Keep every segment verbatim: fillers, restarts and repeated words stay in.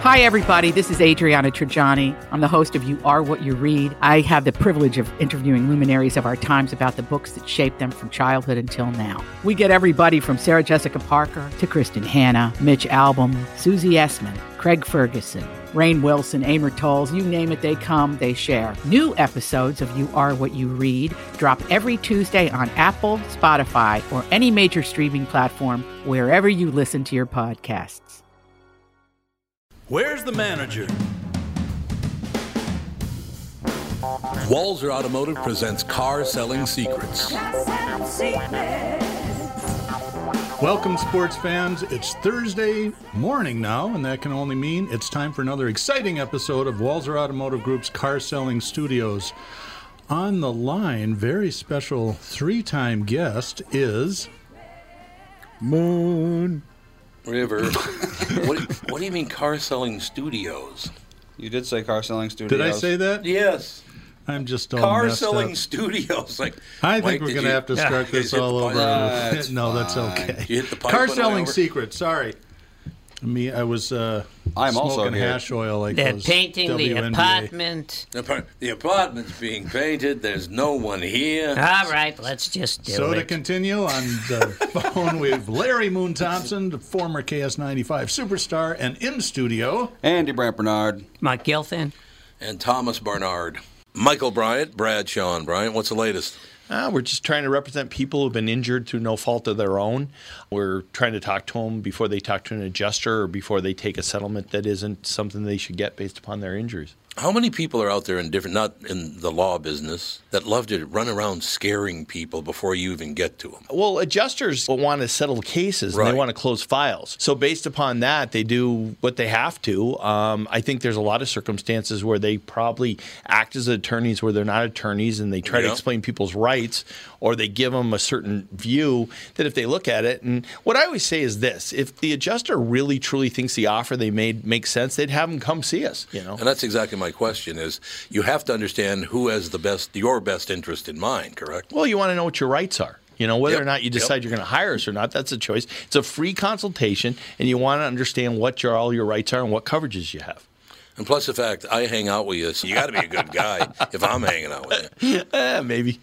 Hi, everybody. This is Adriana Trajani. I'm the host of You Are What You Read. I have the privilege of interviewing luminaries of our times about the books that shaped them from childhood until now. We get everybody from Sarah Jessica Parker to Kristen Hanna, Mitch Albom, Susie Essman, Craig Ferguson, Rainn Wilson, Amor Tolls, you name it, they come, they share. New episodes of You Are What You Read drop every Tuesday on Apple, Spotify, or any major streaming platform wherever you listen to your podcasts. Where's the manager? Walser Automotive presents Car Selling Secrets. Welcome, sports fans. It's Thursday morning now, and that can only mean it's time for another exciting episode of Walser Automotive Group's Car Selling Studios. On the line, very special three-time guest is... Moon. River. what, what do you mean car selling studios? You did say car selling studios. Did I say that? Yes. I'm just all car messed selling up. studios. Like, I Mike, think we're going to you, have to start yeah, this hit all the over. That's no, that's fine. okay. You hit the pipe Car on the way selling over? secrets. Sorry. Me, I was uh, I'm smoking also here. hash oil like They're those painting W the N B A. apartment. The, par- the apartment's being painted. There's no one here. All right, let's just do So it. to continue, on the phone we have Larry Moon Thompson, the former K S ninety-five superstar, and in studio, Andy Brant Bernard. Mike Gilfin. And Thomas Barnard. Michael Bryant, Brad Sean Bryant. What's the latest? Uh, we're just trying to represent people who've been injured through no fault of their own. We're trying to talk to them before they talk to an adjuster or before they take a settlement that isn't something they should get based upon their injuries. How many people are out there in different, not in the law business, that love to run around scaring people before you even get to them? Well, adjusters want to settle cases and Right. they want to close files. So based upon that, they do what they have to. Um, I think there's a lot of circumstances where they probably act as attorneys where they're not attorneys and they try Yeah. to explain people's rights, or they give them a certain view that if they look at it. And what I always say is this: if the adjuster really truly thinks the offer they made makes sense, they'd have them come see us. You know, And that's exactly my question is you have to understand who has the best, your best interest in mind, correct? Well, you want to know what your rights are. You know, whether Yep. or not you decide Yep. you're going to hire us or not, that's a choice. It's a free consultation, and you want to understand what your, all your rights are and what coverages you have. And plus the fact I hang out with you, so you got to be a good guy if I'm hanging out with you. Eh, maybe.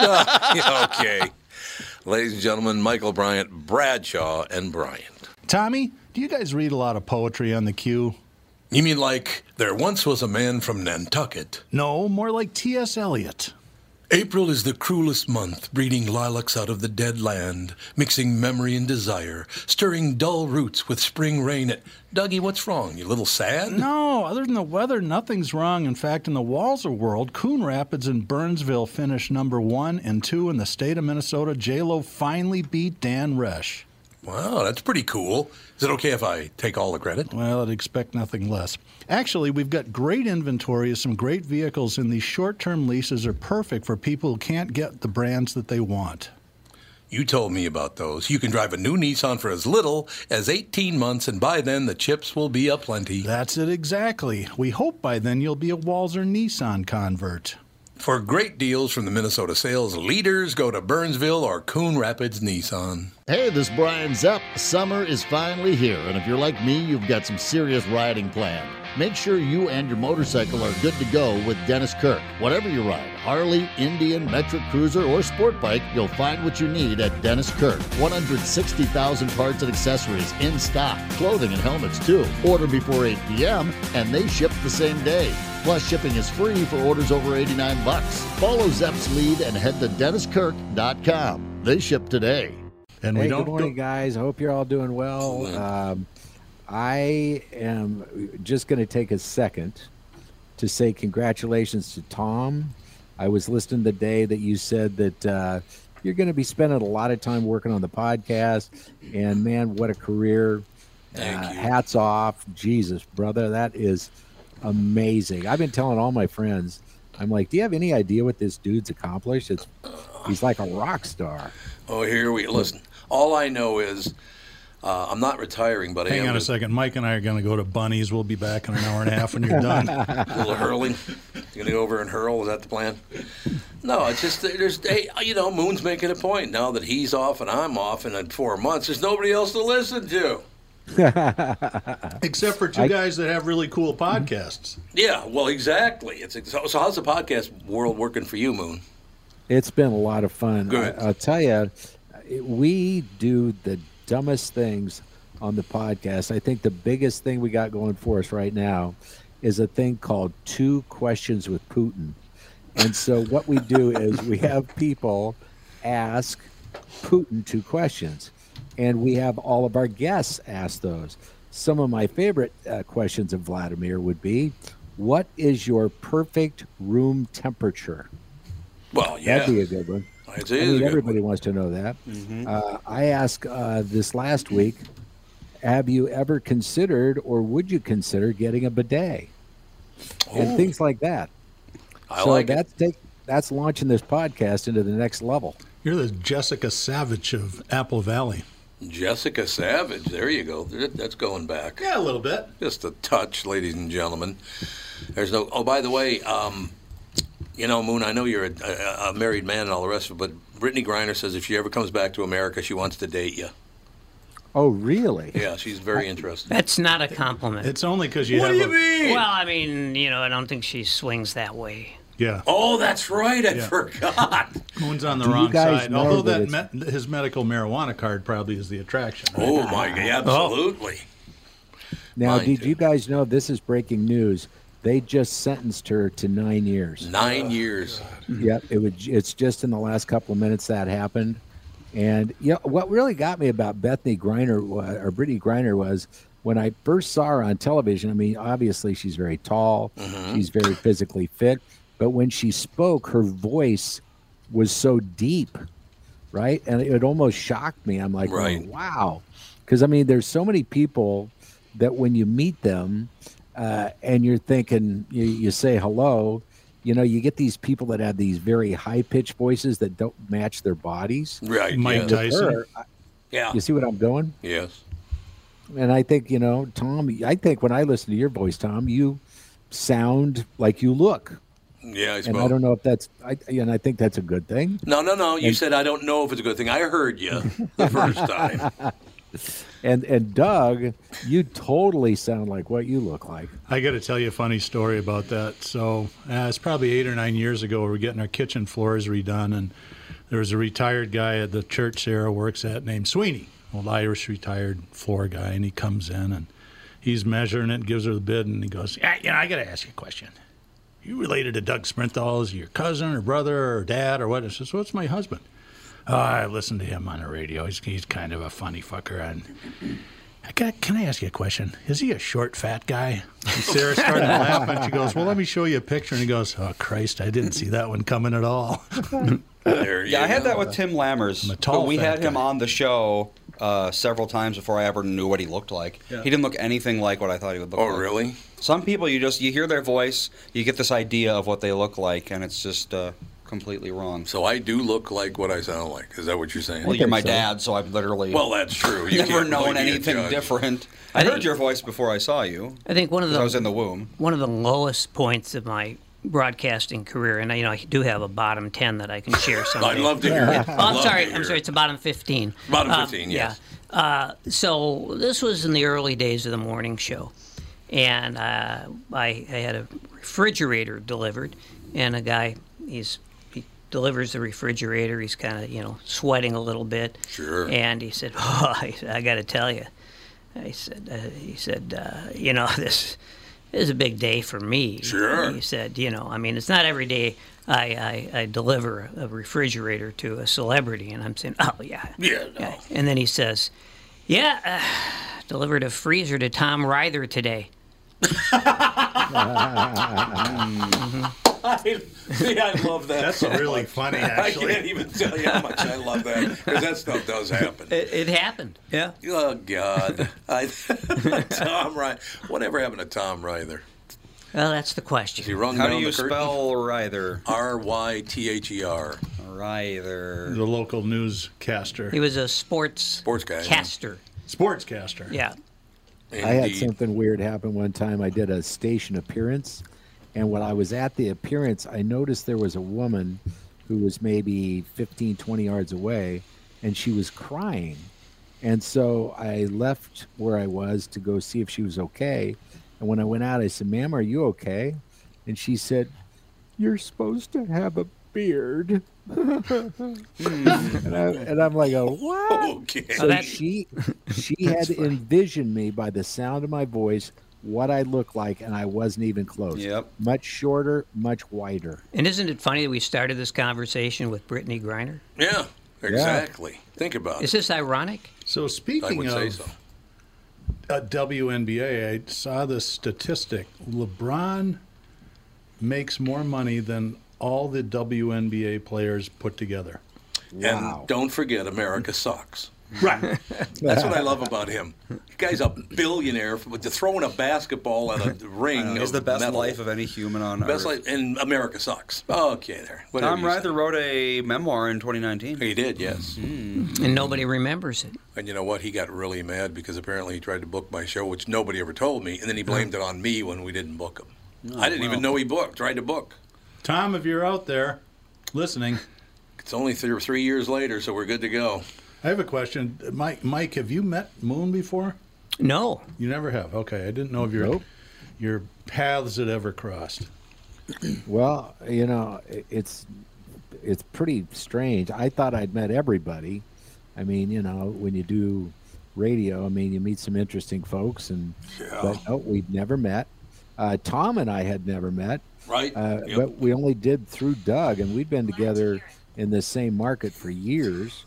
Okay. Ladies and gentlemen, Michael Bryant, Bradshaw, and Bryant. Tommy, do you guys read a lot of poetry on the queue? You mean like, there once was a man from Nantucket. No, more like T S Eliot. April is the cruelest month, breeding lilacs out of the dead land, mixing memory and desire, stirring dull roots with spring rain at... Dougie, what's wrong? You a little sad? No, other than the weather, nothing's wrong. In fact, in the Walser world, Coon Rapids and Burnsville finished number one and two in the state of Minnesota. J-Lo finally beat Dan Resch. Wow, that's pretty cool. Is it okay if I take all the credit? Well, I'd expect nothing less. Actually, we've got great inventory of some great vehicles, and these short-term leases are perfect for people who can't get the brands that they want. You told me about those. You can drive a new Nissan for as little as eighteen months, and by then the chips will be aplenty. That's it exactly. We hope by then you'll be a Walser Nissan convert. For great deals from the Minnesota sales leaders, go to Burnsville or Coon Rapids Nissan. Hey, this is Brian Zepp. Summer is finally here, and if you're like me, you've got some serious riding planned. Make sure you and your motorcycle are good to go with Dennis Kirk. Whatever you ride, Harley, Indian, Metric Cruiser, or Sport Bike, you'll find what you need at Dennis Kirk. one hundred sixty thousand parts and accessories in stock, clothing and helmets too. Order before eight p.m. and they ship the same day. Plus, shipping is free for orders over eighty-nine bucks. Follow Zepp's lead and head to dennis kirk dot com. They ship today. And hey, we don't good morning, go- guys. I hope you're all doing well. Um, I am just going to take a second to say congratulations to Tom. I was listening the day that you said that uh, you're going to be spending a lot of time working on the podcast. And, man, what a career. Thank uh, you. Hats off. Jesus, brother, that is amazing. I've been telling all my friends, I'm like, do you have any idea what this dude's accomplished? It's He's like a rock star. Oh, here we listen. All I know is uh, I'm not retiring, but I Hang am on a just second. Mike and I are going to go to Bunny's. We'll be back in an hour and a half when you're done. a little hurling. You're gonna go over and hurl. Is that the plan? No, it's just there's hey, you know, Moon's making a point now that he's off and I'm off, and in four months there's nobody else to listen to. Except for two I- guys that have really cool podcasts. Yeah, well, exactly. It's so, so how's the podcast world working for you, Moon? It's been a lot of fun. Good. I, I'll tell you, we do the dumbest things on the podcast. I think the biggest thing we got going for us right now is a thing called Two Questions with Putin. And so what we do is we have people ask Putin two questions, and we have all of our guests ask those. Some of my favorite uh, questions of Vladimir would be, what is your perfect room temperature? Well, yeah. That'd be a good one. It is I a mean, good everybody one. wants to know that. Mhm. Uh, I asked uh, this last week, have you ever considered or would you consider getting a bidet? And Oh. things like that. I so like it. that's take, that's launching this podcast into the next level. You're the Jessica Savage of Apple Valley. Jessica Savage. There you go. That's going back. Yeah, a little bit. Just a touch, ladies and gentlemen. There's no. Oh, by the way, um, you know, Moon, I know you're a, a, a married man and all the rest of it, but Brittany Griner says if she ever comes back to America, she wants to date you. Oh, really? Yeah, she's very interested. That's not a compliment. It's only because you What have do you a, mean? Well, I mean, you know, I don't think she swings that way. Yeah. Oh, that's right. I Yeah. forgot. Moon's on the Do you wrong guys side. know Although that that me- his medical marijuana card probably is the attraction. Right? Oh, my God. Absolutely. Now, Mine did too. you guys know, this is breaking news, they just sentenced her to nine years. Nine years. Yep, it would. It's just in the last couple of minutes that happened, and you know what really got me about Bethany Griner wa- or Brittany Griner was when I first saw her on television. I mean, obviously she's very tall, she's very physically fit, but when she spoke, her voice was so deep, right? And it almost shocked me. I'm like, oh, Right. wow, because I mean, there's so many people that when you meet them uh, and you're thinking, you, you say hello. You know, you get these people that have these very high-pitched voices that don't match their bodies. Right. Mike yes. Tyson. Her, I- Yeah. you see what I'm doing? Yes. And I think, you know, Tom, I think when I listen to your voice, Tom, you sound like you look. Yeah, I And suppose. I don't know if that's, I, and I think that's a good thing. No, no, no. You And- said I don't know if it's a good thing. I heard you the first time. And and Doug, you totally sound like what you look like. I got to tell you a funny story about that. So uh, it's probably eight or nine years ago. We were getting our kitchen floors redone, and there was a retired guy at the church Sarah works at named Sweeney, old Irish retired floor guy, and he comes in and he's measuring it, gives her the bid, and he goes, "Yeah, you know, I got to ask you a question. You related to Doug Sprinthal? Is he your cousin or brother or dad or what?" I says, "What's my husband?" Oh, I listened to him on the radio. He's, he's kind of a funny fucker. And I got, can I ask you a question? Is he a short, fat guy? And Sarah started laughing. She goes, "Well, let me show you a picture." And he goes, "Oh, Christ, I didn't see that one coming at all." There you Yeah, I had go. that with Tim Lammers. I'm a tall, but we fat had him guy. on the show uh, several times before I ever knew what he looked like. Yeah. He didn't look anything like what I thought he would look Oh, like. really? Some people, you just you hear their voice, you get this idea of what they look like, and it's just uh, completely wrong. So I do look like what I sound like. Is that what you're saying? Well, you're my so. dad, so I've literally Well, that's true. You never can't known really be a anything judge. different. I, I heard think- your voice before I saw you. I think one of 'cause the I was in the womb. one of the lowest points of my broadcasting career, and you know I do have a bottom ten that I can share. Someday. I'd love to hear it. Oh, I'm Love sorry. to I'm hear sorry. it. It's a bottom fifteen. Bottom Uh, fifteen, yes. Yeah. Uh, so this was in the early days of the morning show, and uh, I, I had a refrigerator delivered, and a guy he's he delivers the refrigerator. He's kind of you know sweating a little bit. Sure. And he said, "Oh, I, I got to tell you," I said, uh, "He said, uh, you know this." It was a big day for me. Sure. He said, you know, I mean, it's not every day I, I, I deliver a refrigerator to a celebrity. And I'm saying, oh, yeah. Yeah, no. Yeah. And then he says, yeah, uh, delivered a freezer to Tom Ryther today. I, see, I love that. That's so really much. funny, I actually. can't even tell you how much I love that because that stuff does happen. It, it happened. Yeah. Oh God, I, Tom Ryther. Whatever happened to Tom Ryther? Well, that's the Is he question. rung How down do you the curtain? spell Ryther? R Y T H E R. Ryther. The local newscaster, He was a sports Sports guy, yeah. caster. sportscaster. Yeah. I had Indeed. something weird happen one time. I did a station appearance, and when I was at the appearance, I noticed there was a woman who was maybe fifteen, twenty yards away, and she was crying. And so I left where I was to go see if she was okay. And when I went out, I said, "Ma'am, are you okay?" And she said, "You're supposed to have a beard." and, I, and I'm like, "Oh, what?" Okay. So she she had envisioned me by the sound of my voice, what I look like, and I wasn't even close. Yep. Much shorter, much whiter. And isn't it funny that we started this conversation with Brittany Griner? Yeah, exactly. Yeah. Think about Is it. Is this ironic? So speaking I would of say so. a W N B A, I saw this statistic. LeBron makes more money than all the W N B A players put together. Wow. And don't forget, America sucks. Right. That's what I love about him. The guy's a billionaire for throwing a basketball at a ring. He's of the best metal. life of any human on Best earth. life, and America sucks. Okay, there. Whatever Tom you Rather say. wrote a memoir in twenty nineteen. He did, yes. Mm. And nobody remembers it. And you know what? He got really mad because apparently he tried to book my show, which nobody ever told me, and then he blamed it on me when we didn't book him. Oh, I didn't well. even know he booked. Tried to book. Tom, if you're out there listening, it's only th- three years later, so we're good to go. I have a question. Mike, Mike, have you met Moon before? No. You never have? Okay. I didn't know if your Nope. your paths had ever crossed. Well, you know, it- it's it's pretty strange. I thought I'd met everybody. I mean, you know, when you do radio, I mean, you meet some interesting folks, and Yeah. but no, we'd never met. Uh, Tom and I had never met, Right? uh, Yep. but we only did through Doug, and we'd been together in the same market for years.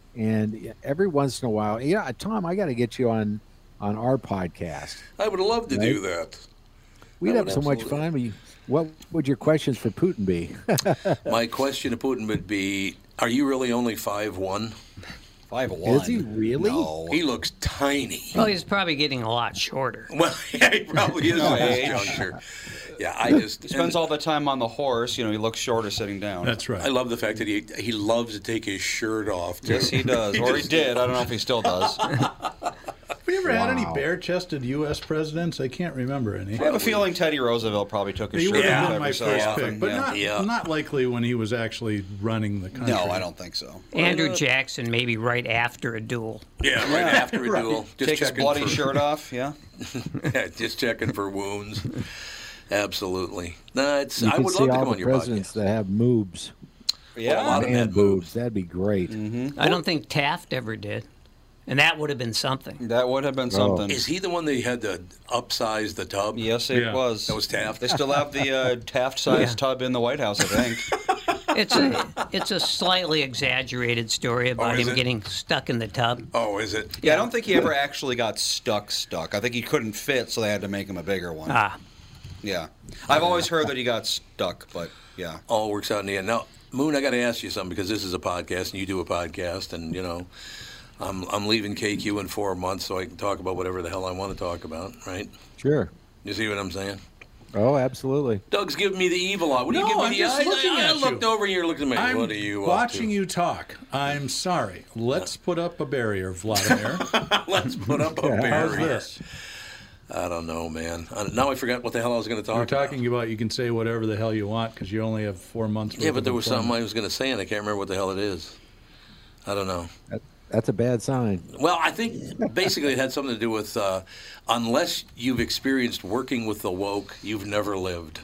And every once in a while, yeah, Tom, I got to get you on on our podcast. I would love to Right? do that. We'd I have would so much absolutely. fun. We- What would your questions for Putin be? My question to Putin would be, are you really only five one? five one. Is he really? No. He looks tiny. Well, he's probably getting a lot shorter. Well, yeah, he probably is at this juncture. Yeah, I just He spends and all the time on the horse. You know, he looks shorter sitting down. That's right. I love the fact that he he loves to take his shirt off. Too. Yes, he does. Or he just- did. I don't know if he still does. Have we ever had any Wow. bare-chested U S presidents? I can't remember any. I have a feeling Teddy Roosevelt probably took his He shirt would have off been every my so first often. pick, but yeah. not Yeah. not likely when he was actually running the country. No, I don't think so. Andrew Jackson, maybe right after a duel. Yeah, right after a Right. duel, just Take his checking bloody for, shirt off, yeah? yeah, just checking for wounds. Absolutely. No, it's. You I could would see love to all come the on your presidents podcast. that have moobs. A lot of And men boobs. moves. That'd be great. I don't think Taft ever did. And that would have been something. That would have been Oh. something. Is he the one that had to upsize the tub? Yes, it Yeah. was. That was Taft? They still have the uh, Taft-sized Yeah. tub in the White House, I think. It's a it's a slightly exaggerated story about Oh, is him it? getting stuck in the tub. Oh, is it? Yeah, I don't think he ever actually got stuck stuck. I think he couldn't fit, so they had to make him a bigger one. Ah, Yeah. I've always heard that he got stuck, but yeah. All works out in the end. Now, Moon, I got to ask you something because this is a podcast and you do a podcast, and you know, I'm I'm leaving K Q in four months, so I can talk about whatever the hell I want to talk about, right? Sure. You see what I'm saying? Oh, absolutely. Doug's giving me the evil eye. What do you No, give me I'm the just eye? looking I, I at looked you. over and you're looking at me. I'm What are you up watching to? you talk. I'm sorry. Let's put up a barrier, Vladimir. Let's put up a Yeah, barrier. How's this? I don't know, man. I, now I forgot what the hell I was going to talk We're about. talking about you can say whatever the hell you want because you only have four months. Yeah, worth but of there was something employment. I was going to say, and I can't remember what the hell it is. I don't know. That, that's a bad sign. Well, I think basically it had something to do with uh, unless you've experienced working with the woke, you've never lived.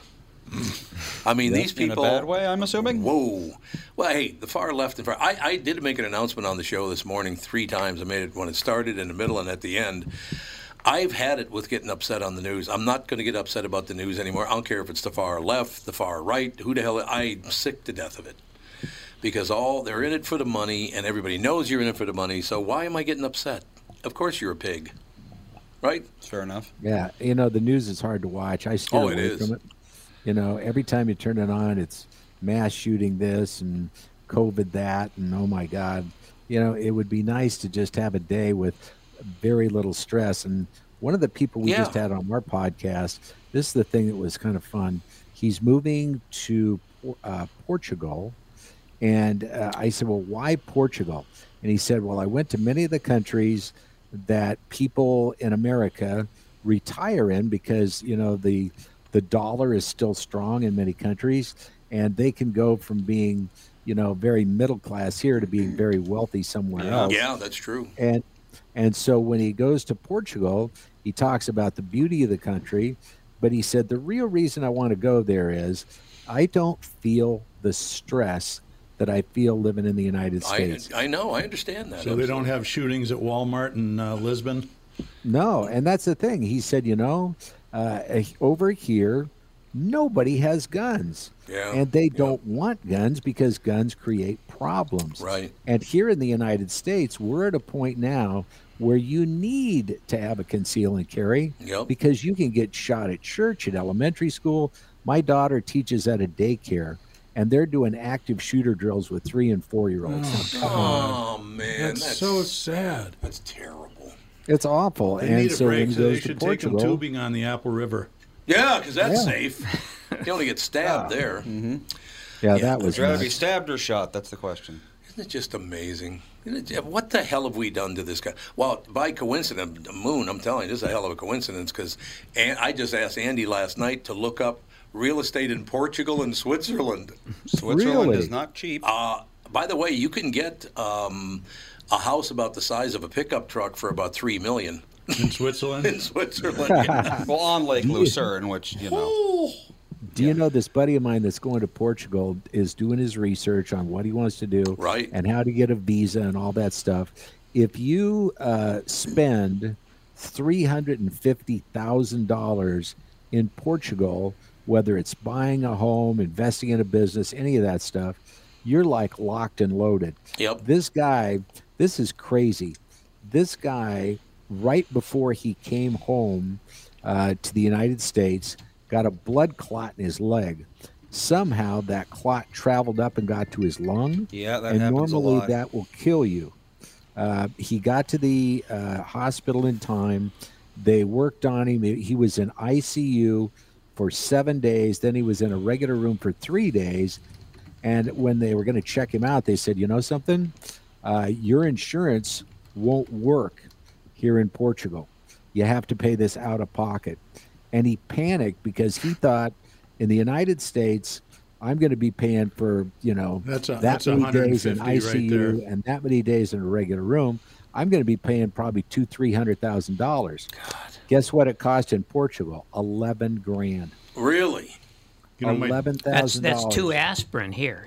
I mean, these In a people. bad way, I'm assuming? Whoa. Well, hey, the far left and far. I, I did make an announcement on the show this morning three times. I made it when it started, in the middle, and at the end. I've had it with getting upset on the news. I'm not going to get upset about the news anymore. I don't care if it's the far left, the far right, who the hell. I'm sick to death of it. Because all they're in it for the money, and everybody knows you're in it for the money. So why am I getting upset? Of course you're a pig, right? Fair enough. Yeah, you know, the news is hard to watch. I steer Oh, it away is. from it. You know, every time you turn it on, it's mass shooting this and COVID that, and oh my God. You know, it would be nice to just have a day with very little stress. And one of the people we Yeah. just had on our podcast, this is the thing that was kind of fun. He's moving to uh, Portugal. And uh, I said, well, why Portugal? And he said, well, I went to many of the countries that people in America retire in because, you know, the the dollar is still strong in many countries, and they can go from being, you know, very middle class here to being very wealthy somewhere else. Yeah, that's true. And And so when he goes to Portugal, he talks about the beauty of the country, but he said, the real reason I want to go there is I don't feel the stress that I feel living in the United States. I, I know, I understand that. So they don't have shootings at Walmart in uh, Lisbon? No, and that's the thing. He said, you know, uh, over here, nobody has guns. Yeah. And they don't want guns because guns create problems. Right. And here in the United States, we're at a point now where you need to have a conceal and carry Yep. because you can get shot at church, at elementary school. My daughter teaches at a daycare, and they're doing active shooter drills with three and four year olds. Oh, man. That's, That's, so sad. That's terrible. It's awful. They and need a so when break, he so they goes to should take them Portugal, tubing on the Apple River. Yeah, because that's Yeah. safe. You only get stabbed there. Mm-hmm. yeah, Yeah, that was Would you rather be nuts. stabbed or shot? That's the question. Isn't it just amazing? Isn't it- What the hell have we done to this guy? Well, by coincidence, Moon, I'm telling you, this is a hell of a coincidence because I just asked Andy last night to look up real estate in Portugal and Switzerland. Switzerland Really? is not cheap. Uh, by the way, you can get um, a house about the size of a pickup truck for about three million dollars In Switzerland? in Switzerland. Yeah. Well, on Lake Lucerne, which, you know. Do you know this buddy of mine that's going to Portugal is doing his research on what he wants to do Right. and how to get a visa and all that stuff? If you uh, spend three hundred fifty thousand dollars in Portugal, whether it's buying a home, investing in a business, any of that stuff, you're like locked and loaded. Yep. This guy, this is crazy. This guy, right before he came home uh, to the United States, got a blood clot in his leg. Somehow that clot traveled up and got to his lung. Yeah, that and happens a normally lot. that will kill you. Uh, he got to the uh, hospital in time. They worked on him. He was in I C U for seven days. Then he was in a regular room for three days. And when they were going to check him out, they said, you know something? Uh, your insurance won't work here in Portugal. You have to pay this out of pocket. And he panicked because he thought in the United States, I'm going to be paying for, you know, That's a- that that's many days in one hundred fifty I C U right there. and that many days in a regular room. I'm going to be paying probably two, three hundred thousand dollars. Guess what it cost in Portugal? Eleven grand. Really? You know, my, Eleven That's thousand that's dollars. two aspirin here.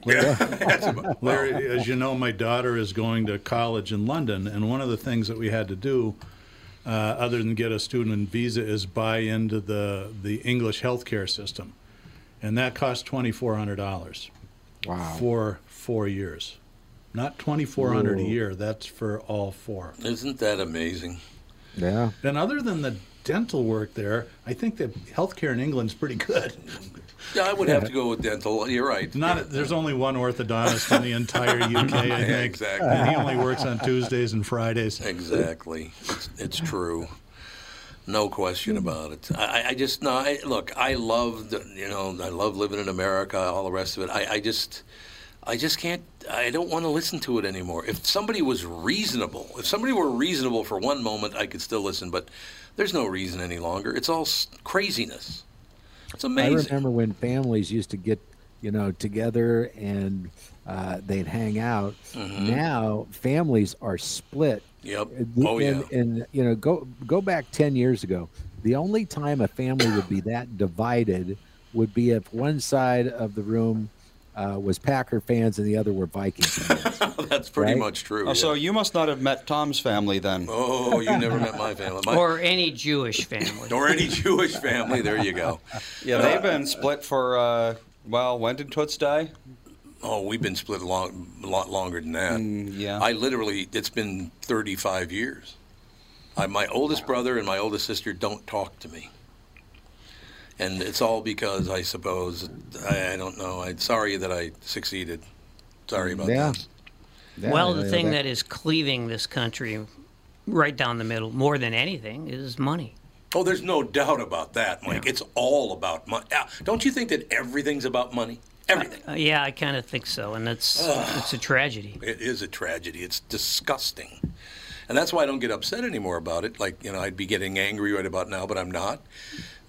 Larry, as you know, my daughter is going to college in London, and one of the things that we had to do, uh, other than get a student visa, is buy into the, the English healthcare system. And that cost twenty-four hundred dollars Wow. for four years. Not twenty-four hundred dollars a Whoa. year, that's for all four. Isn't that amazing? Yeah. And other than the dental work there, I think that healthcare in England's pretty good. Yeah, I would have to go with dental. You're right. Not there's only one orthodontist in the entire U K, I Yeah, think. exactly. And he only works on Tuesdays and Fridays. Exactly. It's, it's true. No question about it. I, I just no. I, look, I love the- you know I love living in America. All the rest of it. I, I just I just can't. I don't want to listen to it anymore. If somebody was reasonable, if somebody were reasonable for one moment, I could still listen. But there's no reason any longer. It's all s- craziness. It's I amazing. remember when families used to get, you know, together and uh, they'd hang out. Mm-hmm. Now families are split. Yep. And- Oh yeah. and, and you know, go go back ten years ago. The only time a family would be that divided would be if one side of the room uh, was Packer fans and the other were Vikings fans. That's pretty Right? much true. Oh, yeah. so you must not have met Tom's family then. Oh, you never met my family. My, Or any Jewish family. or any Jewish family. There you go. Yeah, they've been split for, uh, well, when did Toots die? Oh, we've been split a, long, a lot longer than that. Mm, yeah. I literally, it's been thirty-five years. I, my oldest brother and my oldest sister don't talk to me. And it's all because, I suppose, I, I don't know. I'm sorry that I succeeded. Sorry about Yeah. that. Yeah, well, the yeah, thing that- that is cleaving this country right down the middle more than anything is money. Oh, there's no doubt about that, Mike. It's all about money. Uh, Don't you think that everything's about money? Everything. Uh, yeah, I kind of think so, and that's it's a tragedy. It is a tragedy. It's disgusting. And that's why I don't get upset anymore about it. Like, you know, I'd be getting angry right about now, but I'm not.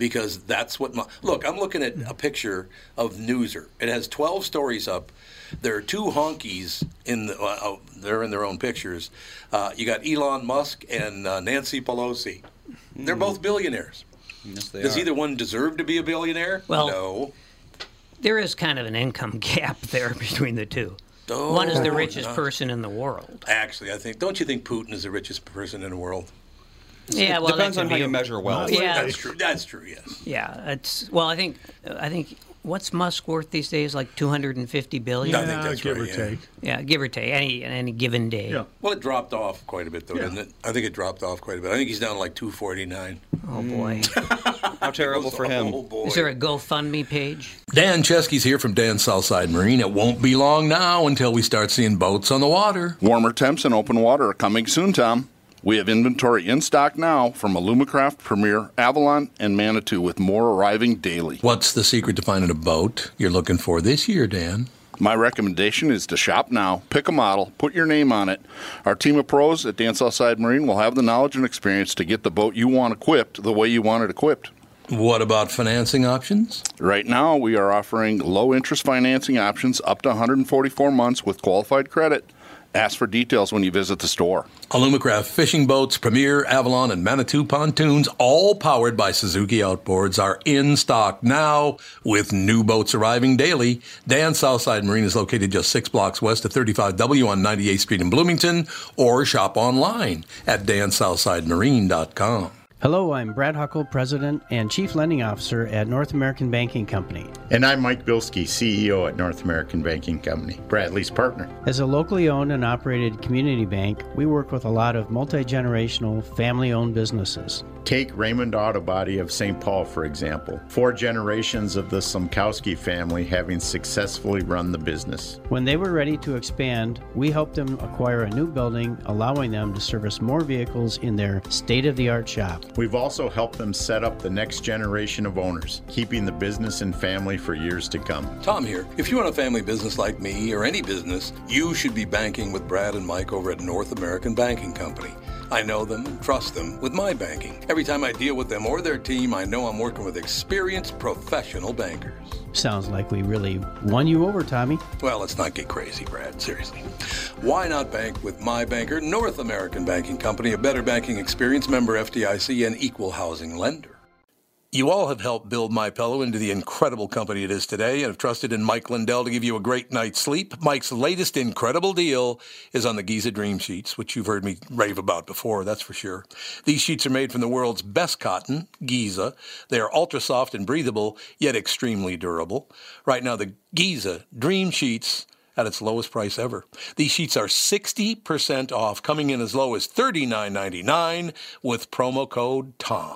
because that's what my look. I'm looking at a picture of Newser. It has twelve stories up. There are two honkies in the. Uh, they're in their own pictures. Uh, you got Elon Musk and uh, Nancy Pelosi. They're both billionaires. Yes, they Does are. either one deserve to be a billionaire? Well, no. There is kind of an income gap there between the two. Oh, One is the richest no. person in the world. Actually, I think. Don't you think Putin is the richest person in the world? Yeah, well, Depends that on could how be you a- measure wealth. Yeah, That's true. That's true. Yes. yeah. It's well, I think I think what's Musk worth these days? Like two hundred and fifty billion. I think that's give right, or yeah. take. Yeah, give or take, any any given day. Yeah. Well, it dropped off quite a bit, though, Yeah. didn't it? I think it dropped off quite a bit. I think he's down to like two forty-nine. Oh boy, How terrible for him. Oh, boy. is there a GoFundMe page? Dan Chesky's here from Dan's Southside Marine. It won't be long now until we start seeing boats on the water. Warmer temps and open water are coming soon, Tom. We have inventory in stock now from Alumacraft, Premier, Avalon, and Manitou, with more arriving daily. What's the secret to finding a boat you're looking for this year, Dan? My recommendation is to shop now, pick a model, put your name on it. Our team of pros at Dan Southside Marine will have the knowledge and experience to get the boat you want equipped the way you want it equipped. What about financing options? Right now, we are offering low-interest financing options up to one hundred forty-four months with qualified credit. Ask for details when you visit the store. Alumacraft fishing boats, Premier, Avalon, and Manitou pontoons, all powered by Suzuki Outboards, are in stock now with new boats arriving daily. Dan Southside Marine is located just six blocks west of thirty-five W on ninety-eighth Street in Bloomington, or shop online at dan southside marine dot com. Hello, I'm Brad Huckle, President and Chief Lending Officer at North American Banking Company. And I'm Mike Bilski, C E O at North American Banking Company, Bradley's partner. As a locally owned and operated community bank, we work with a lot of multi-generational, family-owned businesses. Take Raymond Auto Body of Saint Paul, for example. Four generations of the Sumkowski family having successfully run the business. When they were ready to expand, we helped them acquire a new building, allowing them to service more vehicles in their state-of-the-art shop. We've also helped them set up the next generation of owners, keeping the business and family for years to come. Tom here. If you run a family business like me or any business, you should be banking with Brad and Mike over at North American Banking Company. I know them and trust them with my banking. Every time I deal with them or their team, I know I'm working with experienced professional bankers. Sounds like we really won you over, Tommy. Well, let's not get crazy, Brad. Seriously. Why not bank with my banker, North American Banking Company, a better banking experience, member F D I C, and equal housing lender? You all have helped build MyPillow into the incredible company it is today and have trusted in Mike Lindell to give you a great night's sleep. Mike's latest incredible deal is on the Giza Dream Sheets, which you've heard me rave about before, that's for sure. These sheets are made from the world's best cotton, Giza. They are ultra soft and breathable, yet extremely durable. Right now, the Giza Dream Sheets at its lowest price ever. These sheets are sixty percent off, coming in as low as thirty-nine ninety-nine with promo code TOM.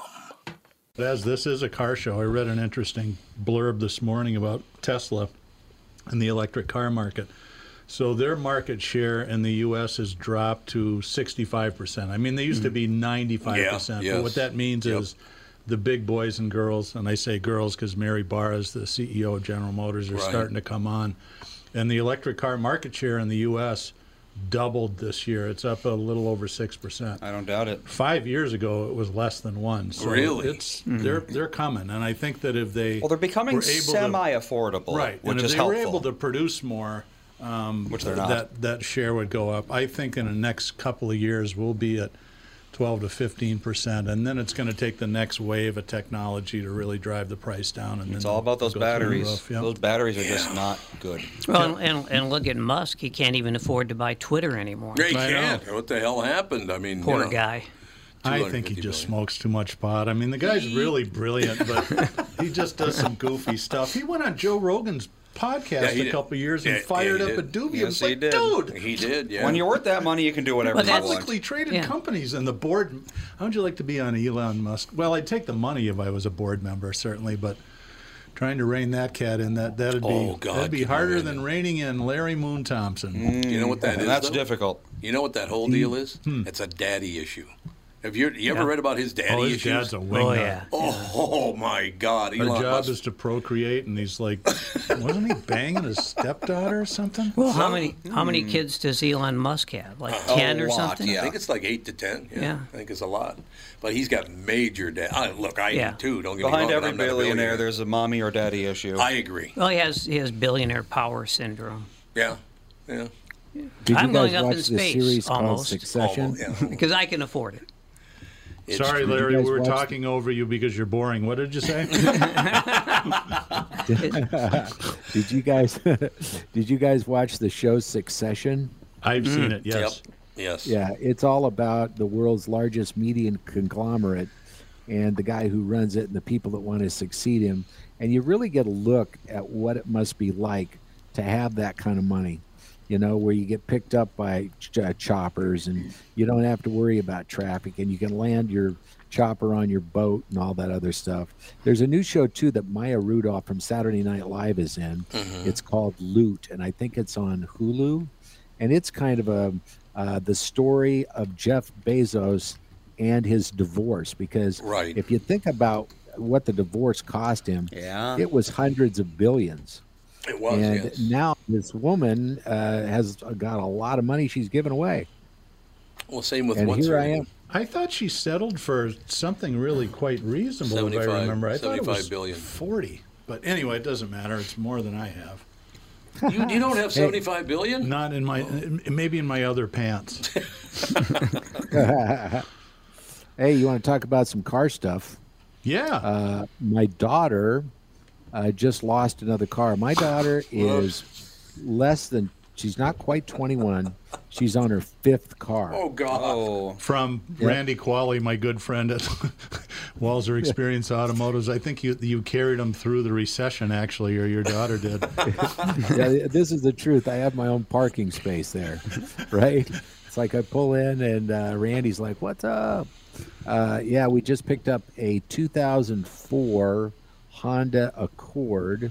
As this is a car show, I read an interesting blurb this morning about Tesla and the electric car market. So their market share in the U S has dropped to sixty-five percent. I mean, they used to be ninety-five percent. Yeah, but yes. what that means Yep. is the big boys and girls, and I say girls because Mary Barr is the C E O of General Motors, are Right. starting to come on. And the electric car market share in the U S doubled this year. It's up a little over six percent. I don't doubt it. Five years ago, it was less than one. So Really? It's they're they're coming, and I think that if they Well, they're becoming were able to- semi-affordable, right, which and if is they helpful. were able to produce more, um, Which they're not. that that share would go up. I think in the next couple of years we'll be at twelve to fifteen percent, and then it's going to take the next wave of technology to really drive the price down. And It's then all about those go through the batteries. roof, yeah. Those batteries are just not good. Well, and, and look at Musk. He can't even afford to buy Twitter anymore. They I know. can't. What the hell happened? I mean, Poor you know, guy. I think he just smokes too much pot. I mean, the guy's really brilliant, but he just does some goofy stuff. He went on Joe Rogan's podcast Yeah, he a did. couple of years Yeah, and fired yeah, he up a did. doobie. Yes, it was he like, did. dude, He did, yeah. When you're worth that money, you can do whatever But you that's- want. publicly traded Yeah. companies and the board. How would you like to be on Elon Musk? Well, I'd take the money if I was a board member, certainly, but trying to rein that cat in, that that'd be Oh, God, that'd be can you harder rein than him? reining in Larry Moon Thompson. You know what that and is? that's though? difficult. You know what that whole deal is? Hmm. It's a daddy issue. Have you, you ever Yeah. read about his daddy Oh, his issues? dad's a wingnut. Oh, yeah. Oh, oh, my God. Our Elon job Musk. is to procreate, and he's like, wasn't he banging his stepdaughter or something? Well, how many how many kids does Elon Musk have? Like A ten or lot, something? I think it's like eight to ten. Yeah, Yeah. I think it's a lot. But he's got major debt. Uh, look, I Yeah. do too. Don't get Behind me wrong. every I'm not a billionaire, there's a mommy or daddy issue. I agree. Well, he has he has billionaire power syndrome. Yeah, yeah. Did I'm you going guys up watch in the space, series called almost. Succession? Almost, yeah. Because I can afford it. It's Sorry, true. Larry, Did you we guys were watch- talking over you because you're boring. What did you say? Did you guys did you guys watch the show Succession? I've seen it, yes. Yep. Yes. Yeah, it's all about the world's largest media conglomerate and the guy who runs it and the people that want to succeed him. And you really get a look at what it must be like to have that kind of money, you know, where you get picked up by ch- uh, choppers and you don't have to worry about traffic and you can land your chopper on your boat and all that other stuff. There's a new show, too, that Maya Rudolph from Saturday Night Live is in. Mm-hmm. It's called Loot, and I think it's on Hulu. And it's kind of a uh, the story of Jeff Bezos and his divorce, because Right. if you think about what the divorce cost him, Yeah. it was hundreds of billions. It was, and yes. now this woman uh, has got a lot of money she's given away. Well, same with And what's here her I name? am. I thought she settled for something really quite reasonable, if I seventy-five remember. I thought it seventy-five was billion. forty. But anyway, it doesn't matter. It's more than I have. You, you don't have seventy-five billion? Not in my, maybe in my other pants. Hey, you want to talk about some car stuff? Yeah. Uh, my daughter uh, just lost another car. My daughter is less than, she's not quite twenty-one. She's on her fifth car. Oh, God. Oh, From Yep. Randy Qualley, my good friend at Walzer Experience Automotives. I think you you carried him through the recession, actually, or your daughter did. Yeah, this is the truth. I have my own parking space there, right? It's like I pull in and uh, Randy's like, "What's up?" Uh, yeah, we just picked up a two thousand four Honda Accord,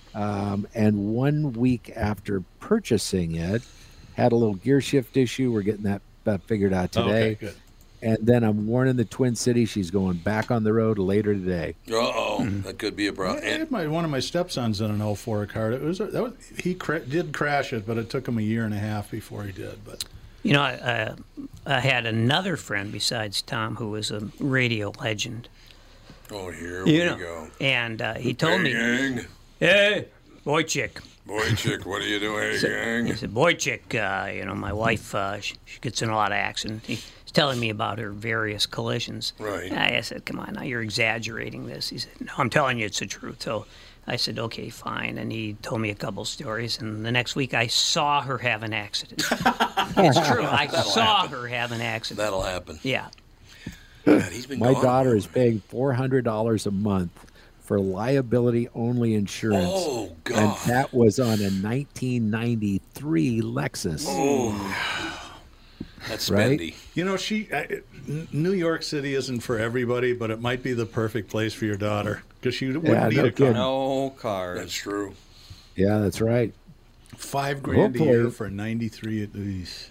um, and one week after purchasing it, had a little gear shift issue. We're getting that uh, figured out today. Okay, good. And then I'm warning the Twin Cities she's going back on the road later today. Uh-oh. That could be a I problem. had my, one of my stepsons in an oh four car. It was, that was he cra- did crash it, but it took him a year and a half before he did. But You know, I, uh, I had another friend besides Tom who was a radio legend. Oh, here You we know, go. and uh, he told Hey, me, gang. "Hey, Wojciech." Wojciech, what are you doing, hey, So- gang? He said, Wojciech, uh, you know, my wife, uh, she, she gets in a lot of accidents. He's telling me about her various collisions. Right. I said, come on, now you're exaggerating this. He said, no, I'm telling you it's the truth. So I said, okay, fine. And he told me a couple stories. And the next week I saw her have an accident. It's true. I That'll saw happen. her have an accident. That'll happen. Yeah. God, he's been My gone. daughter is paying four hundred dollars a month for liability-only insurance. Oh, God. And that was on a nineteen ninety-three Lexus. Oh, that's Right? spendy. you know, she I, N- New York City isn't for everybody, but it might be the perfect place for your daughter because she wouldn't Yeah, need no a car. kidding. no cars. That's true. Yeah, that's right. Five grand a Hopefully- year for ninety-three at least.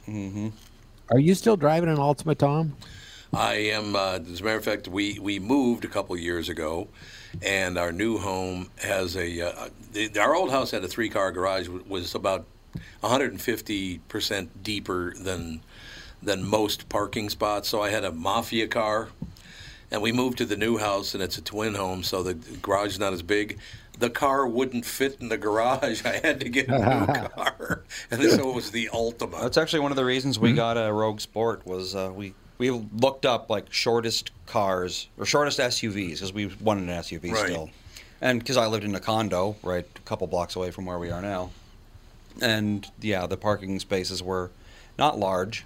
Are you still driving an Altima, Tom? I am, uh, as a matter of fact, we, we moved a couple years ago, and our new home has a, uh, the, our old house had a three-car garage, w- was about one hundred fifty percent deeper than than most parking spots, so I had a Mafia car, and we moved to the new house, and it's a twin home, so the garage is not as big. The car wouldn't fit in the garage. I had to get a new car, and so it was the Altima. That's actually one of the reasons Hmm? we got a Rogue Sport was uh, we we looked up like shortest cars or shortest S U Vs because we wanted an S U V Right. still, and because I lived in a condo right a couple blocks away from where we are now, and yeah, the parking spaces were not large.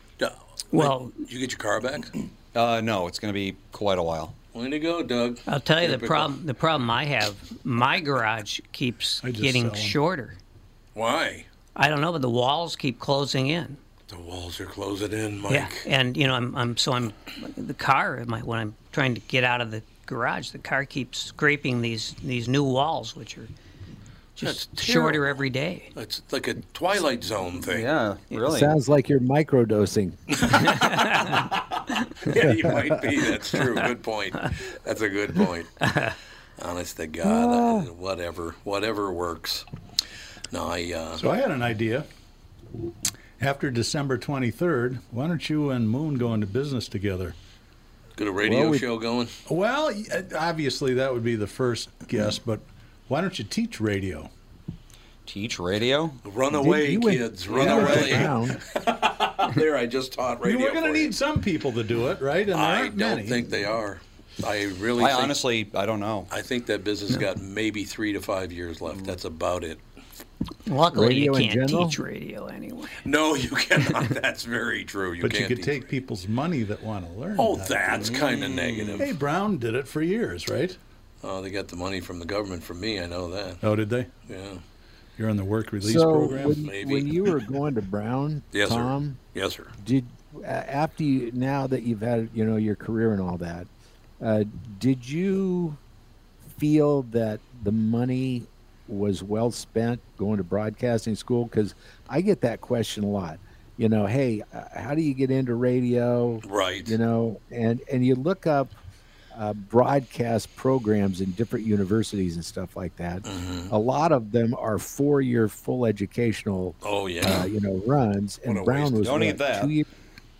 Well, did you get your car back? Uh, no, it's going to be quite a while. Way to go, Doug. I'll tell you the Typical. problem. The problem I have, my garage keeps I just getting sell 'em. shorter. Why? I don't know, but the walls keep closing in. The walls are closing in, Mike. Yeah, and you know, I'm, I'm so I'm the car. My, when I'm trying to get out of the garage, the car keeps scraping these these new walls, which are just That's shorter terrible. every day. It's like a Twilight Zone thing. Yeah, really. Sounds like you're microdosing. Yeah, you might be. That's true. Good point. That's a good point. Honest to God, I, whatever, whatever works. No, I. Uh, So I had an idea. After December twenty-third, why don't you and Moon go into business together? Get a radio Well, we- show going. Well, obviously that would be the first guess, but why don't you teach radio? Teach radio? Run away, you went- kids. Run Yeah, away. down. There, I just taught I mean, radio. we're going to for you. need some people to do it, right? And there I aren't don't many. think they are. I really I think, honestly, I don't know. I think that business has got maybe three to five years left. That's about it. Luckily, Radio in you can't general? teach radio anyway. No, you cannot. That's very true. You But you can't could teach take people's money that want to learn. Oh, that. that's kind of negative. Hey, Brown did it for years, right? Oh, they got the money from the government from me. I know that. Oh, did they? Yeah. You're on the work release so program? when, Maybe. when you were going to Brown, Yes, sir. Tom, Yes, sir. did uh, after you now that you've had you know your career and all that, uh, did you feel that the money was well spent going to broadcasting school? Because I get that question a lot. You know, hey, uh, how do you get into radio? Right. You know, and and you look up uh, broadcast programs in different universities and stuff like that. Mm-hmm. A lot of them are four-year full educational. Oh, yeah. Uh, you know, runs. What a And Brown waste. was Don't what, need that. two years?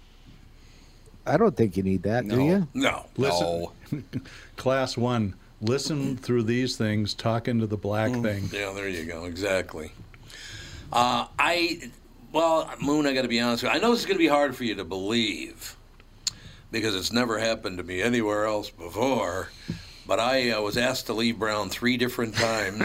I don't think you need that, do No. you? No. Listen, class one, listen through these things, talk into the black Mm. thing. Yeah, there you go. Exactly. Uh, I, well, Moon, I got to be honest with you. I know this is going to be hard for you to believe because it's never happened to me anywhere else before, but I uh, was asked to leave Brown three different times.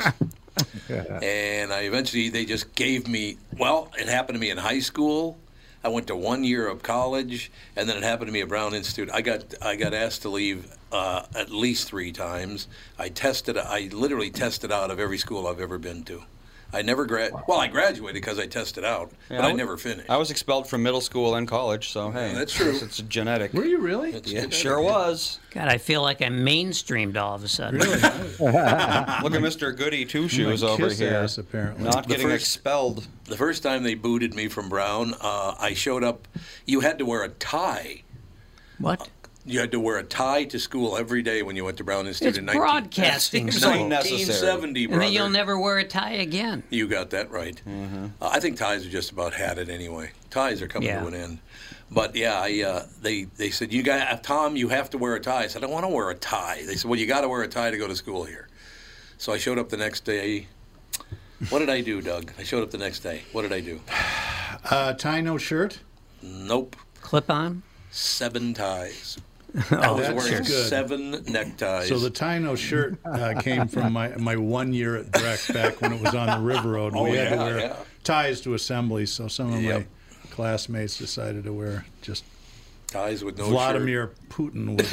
And I eventually, they just gave me, well, it happened to me in high school. I went to one year of college, and then it happened to me at Brown Institute. I got I got asked to leave uh, at least three times. I tested. I literally tested out of every school I've ever been to. I never grad. Well, I graduated because I tested out, Yeah, but I I w- never finished. I was expelled from middle school and college, so hey, that's true. It's, it's genetic. Were you really? It's Yeah, it genetic. sure was. God, I feel like I'm mainstreamed all of a sudden. Really? Look at Mister Goody Two Shoes My over kiss here, ass, apparently. not The getting first- expelled. The first time they booted me from Brown, uh, I showed up. You had to wear a tie. What? You had to wear a tie to school every day when you went to Brown Institute It's in nineteen broadcasting That's school. unnecessary. nineteen seventy, And brother. then you'll never wear a tie again. You got that right. Uh, I think ties are just about had it anyway. Ties are coming Yeah. to an end. But yeah, I, uh, they they said you got Tom, you have to wear a tie. I said I don't want to wear a tie. They said, well, you got to wear a tie to go to school here. So I showed up the next day. What did I do, Doug? I showed up the next day. What did I do? Uh, tie, no shirt? Nope. Clip on? Seven ties. I Oh, was that's wearing good. seven neckties. So the tie, no shirt uh, came from my, my one year at Breck back when it was on the River Road. Oh, we had to yeah, wear yeah. ties to assemblies, so some of Yep. my classmates decided to wear just ties with no shirt. Vladimir Putin with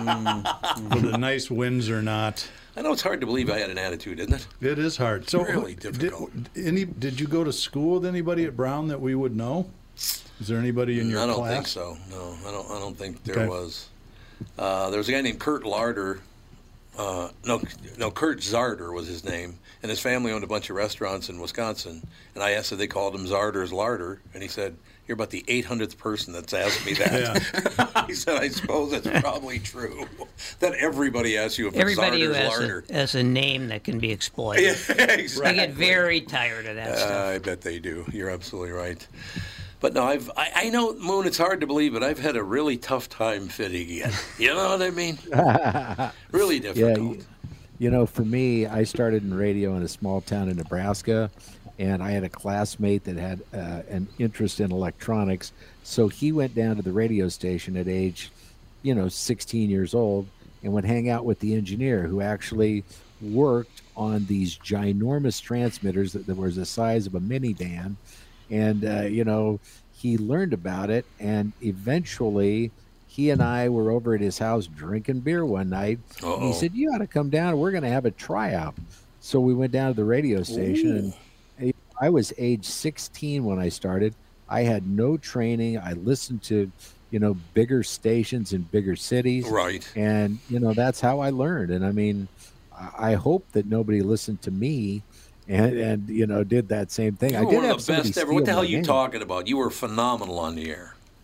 a with a nice Windsor knot. I know it's hard to believe I had an attitude, isn't it? It is hard. So, Really did, difficult. any did you go to school with anybody at Brown that we would know? Is there anybody in your I don't class? think so. No, I don't. I don't think there Okay. was. Uh, there was a guy named Kurt Larder. Uh, no, no, Kurt Zarder was his name, and his family owned a bunch of restaurants in Wisconsin. And I asked if they called him Zarder's Larder, and he said, "You're about the eight hundredth person that's asked me that." He said, "I suppose that's probably true. That everybody asks you if Everybody who it's Zarder's has Larder." a, has a name that can be exploited. Yeah, exactly. I get very tired of that Uh, stuff. I bet they do. You're absolutely right. But no, I've I, I know, Moon. It's hard to believe, but I've had a really tough time fitting in. You know what I mean? Really Yeah, difficult. you, you know, for me, I started in radio in a small town in Nebraska, and I had a classmate that had uh, an interest in electronics. So he went down to the radio station at age, you know, sixteen years old, and would hang out with the engineer who actually worked on these ginormous transmitters that, that was the size of a minivan. And, uh, you know, he learned about it, and eventually he and I were over at his house drinking beer one night. And he Uh-oh. said, you ought to come down. We're going to have a tryout. So we went down to the radio station, and I was age sixteen when I started. I had no training. I listened to, you know, bigger stations in bigger cities. Right. And, you know, that's how I learned. And I mean, I I hope that nobody listened to me and, and you know, did that same thing. You I were did one have of the somebody best ever. What the steal hell are my you name. talking about? You were phenomenal on the air.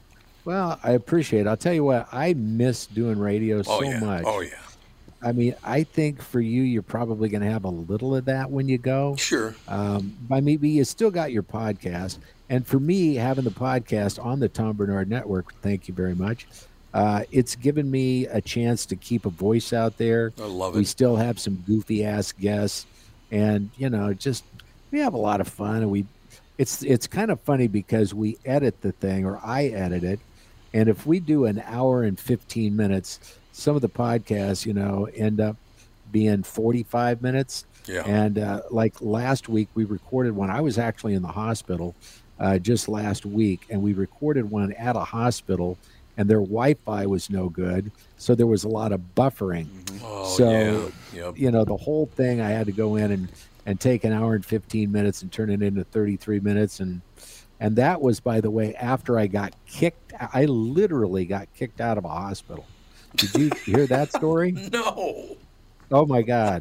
Well, I appreciate it. I'll tell you what, I miss doing radio so Oh, yeah. much. Oh, yeah. I mean, I think for you, you're probably going to have a little of that when you go. Sure. Um, but maybe you still got your podcast. And for me, having the podcast on the Tom Bernard Network, thank you very much. Uh, it's given me a chance to keep a voice out there. I love it. We still have some goofy ass guests, and you know, just we have a lot of fun. And we, it's it's kind of funny because we edit the thing, or I edit it, and if we do an hour and fifteen minutes, some of the podcasts, you know, end up being forty-five minutes. Yeah. And uh, like last week, we recorded one. I was actually in the hospital uh, just last week, and we recorded one at a hospital, and their Wi-Fi was no good, so there was a lot of buffering. Oh, so, yeah. Yep. you know, the whole thing, I had to go in and, and take an hour and fifteen minutes and turn it into thirty-three minutes. And and that was, by the way, after I got kicked. I literally got kicked out of a hospital. Did you hear that story? No. Oh, my God.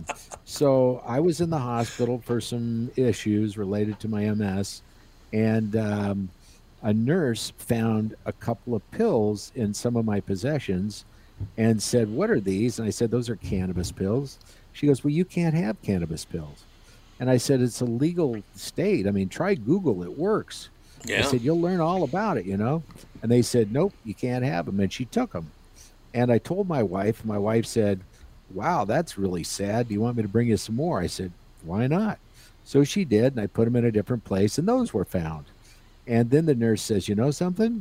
So I was in the hospital for some issues related to my M S, and um, a nurse found a couple of pills in some of my possessions and said, "What are these?" And I said, "Those are cannabis pills." She goes, "Well, you can't have cannabis pills." And I said, "It's a legal state. I mean, try Google. It works." Yeah. I said, "You'll learn all about it, you know." And they said, "Nope, you can't have them." And she took them. And I told my wife, my wife said, "Wow, that's really sad. Do you want me to bring you some more?" I said, "Why not?" So she did, and I put them in a different place, and those were found. And then the nurse says, "You know something?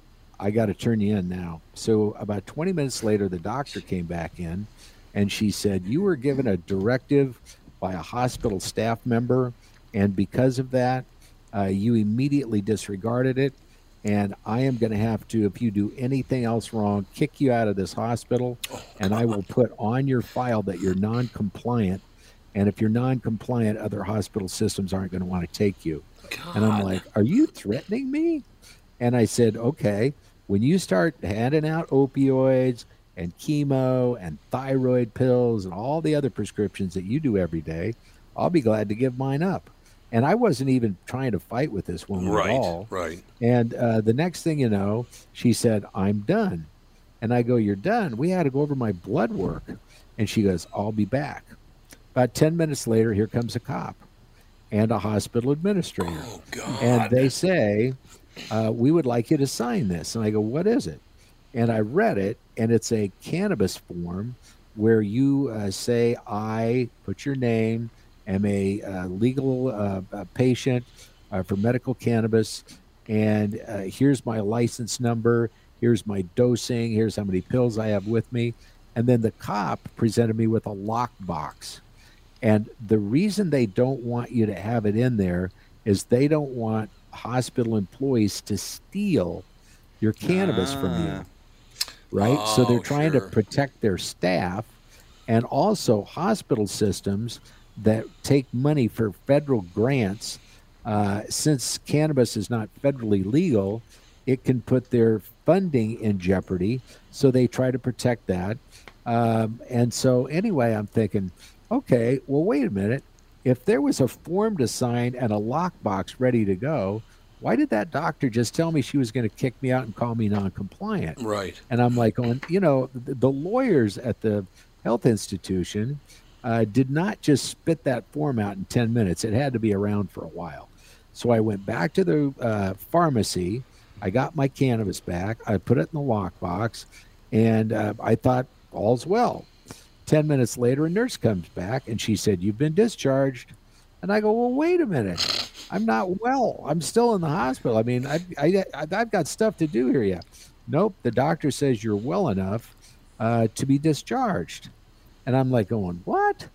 I got to turn you in now." So about twenty minutes later, the doctor came back in, and she said, "You were given a directive by a hospital staff member, and because of that, uh, you immediately disregarded it. And I am going to have to, if you do anything else wrong, kick you out of this hospital, and I will put on your file that you're non-compliant. And if you're non-compliant, other hospital systems aren't going to want to take you." God. And I'm like, "Are you threatening me?" And I said, "Okay, when you start handing out opioids and chemo and thyroid pills and all the other prescriptions that you do every day, I'll be glad to give mine up." And I wasn't even trying to fight with this woman right, at all. Right. And uh, the next thing you know, she said, "I'm done." And I go, "You're done? We had to go over my blood work." And she goes, "I'll be back." About ten minutes later, here comes a cop and a hospital administrator. Oh, God. And they say, uh, "We would like you to sign this." And I go, "What is it?" And I read it, and it's a cannabis form where you uh, say, "I," put your name, "am a uh, legal uh, uh, patient uh, for medical cannabis, and uh, here's my license number, here's my dosing, here's how many pills I have with me." And then the cop presented me with a lockbox. And the reason they don't want you to have it in there is they don't want hospital employees to steal your cannabis ah. from you, right? Oh, so they're trying sure. to protect their staff, and also hospital systems that take money for federal grants. Uh, since cannabis is not federally legal, it can put their funding in jeopardy. So they try to protect that. Um, and so anyway, I'm thinking, okay, well, wait a minute. If there was a form to sign and a lockbox ready to go, why did that doctor just tell me she was going to kick me out and call me non-compliant? Right. And I'm like, going, you know, the, the lawyers at the health institution uh, did not just spit that form out in ten minutes. It had to be around for a while. So I went back to the uh, pharmacy. I got my cannabis back. I put it in the lockbox, and uh, I thought all's well. Ten minutes later, a nurse comes back, and she said, "You've been discharged." And I go, "Well, wait a minute. I'm not well. I'm still in the hospital. I mean, I, I, I've got stuff to do here yet." "Nope, the doctor says you're well enough uh, to be discharged." And I'm like going, "What?"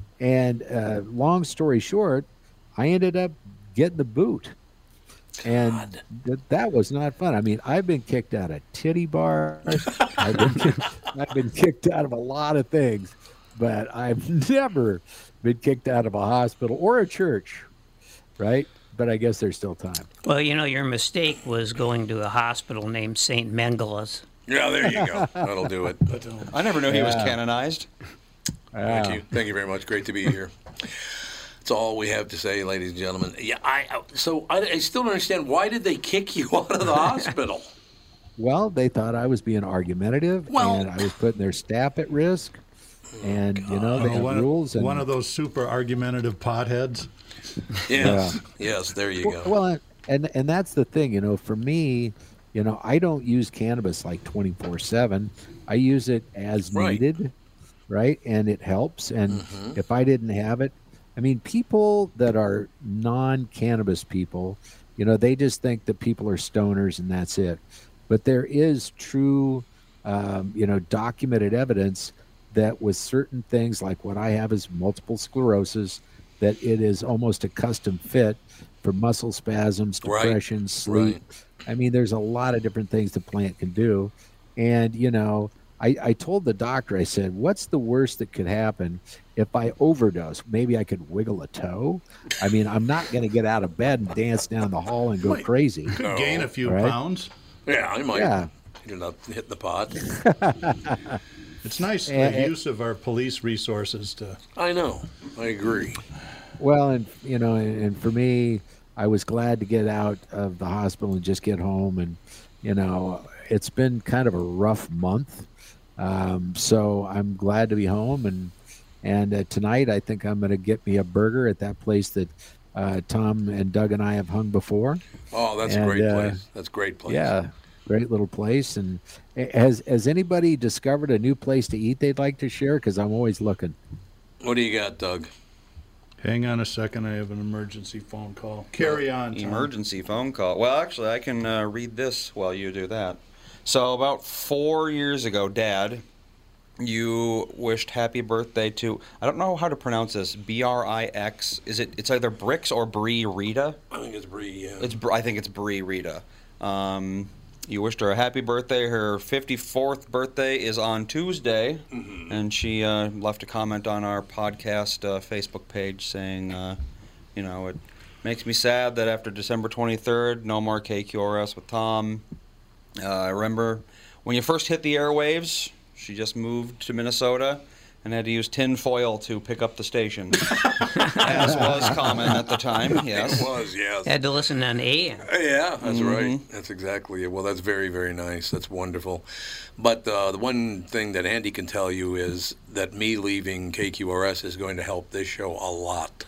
And uh, long story short, I ended up getting the boot. And th- that was not fun. I mean, I've been kicked out of titty bars. I've, been, I've been kicked out of a lot of things, but I've never been kicked out of a hospital or a church, right? But I guess there's still time. Well, you know, your mistake was going to a hospital named Saint Mengele's. Yeah, there you go. That'll do it. I never knew he was canonized. Thank you. Thank you very much. Great to be here. That's all we have to say, ladies and gentlemen. Yeah, I so I, I still don't understand, why did they kick you out of the hospital? Well, they thought I was being argumentative, Well- and I was putting their staff at risk. And you know they Oh, have one, rules. of, And, one of those super argumentative potheads. Yes, yes, there you well, go. well, and and that's the thing. You know, for me, you know, I don't use cannabis like twenty-four seven. I use it as Right. needed, right? And it helps. And Mhm. if I didn't have it, I mean, people that are non-cannabis people, you know, they just think that people are stoners and that's it. But there is true, um, you know, documented evidence that with certain things like what I have is multiple sclerosis, that it is almost a custom fit for muscle spasms, Right. depression, sleep. Right. I mean, there's a lot of different things the plant can do. And, you know, I, I told the doctor, I said, what's the worst that could happen if I overdose? Maybe I could wiggle a toe. I mean, I'm not going to get out of bed and dance down the hall and go Wait, crazy. Could gain a few Right? pounds. Yeah, I might. Yeah. End up hitting the pot. It's nice the And- use of our police resources to. I know. I agree. Well, and you know, and, and for me, I was glad to get out of the hospital and just get home. And you know, it's been kind of a rough month, um, so I'm glad to be home. And and uh, tonight, I think I'm going to get me a burger at that place that uh, Tom and Doug and I have hung before. Oh, that's And, a great uh, place. That's a great place. Yeah, great little place. And has has anybody discovered a new place to eat they'd like to share? Because I'm always looking. What do you got, Doug? Hang on a second. I have an emergency phone call. Carry on, Tom. Emergency phone call. Well, actually, I can uh, read this while you do that. So, about four years ago, Dad, you wished happy birthday to, I don't know how to pronounce this, B R I X. Is it? It's either Brix or Bree Rita. I think it's Bree. Yeah. It's. Br- I think it's Bree Rita. Um, you wished her a happy birthday. Her fifty-fourth birthday is on Tuesday, Mm-hmm. and she uh, left a comment on our podcast uh, Facebook page saying, uh, you know, it makes me sad that after December twenty-third, no more K Q R S with Tom. Uh, I remember when you first hit the airwaves, she just moved to Minnesota and had to use tin foil to pick up the station, as was common at the time, yes. It was, yes. Had to listen on A M. Yeah, that's Mhm. right. That's exactly it. Well, that's very, very nice. That's wonderful. But uh, the one thing that Andy can tell you is that me leaving K Q R S is going to help this show a lot.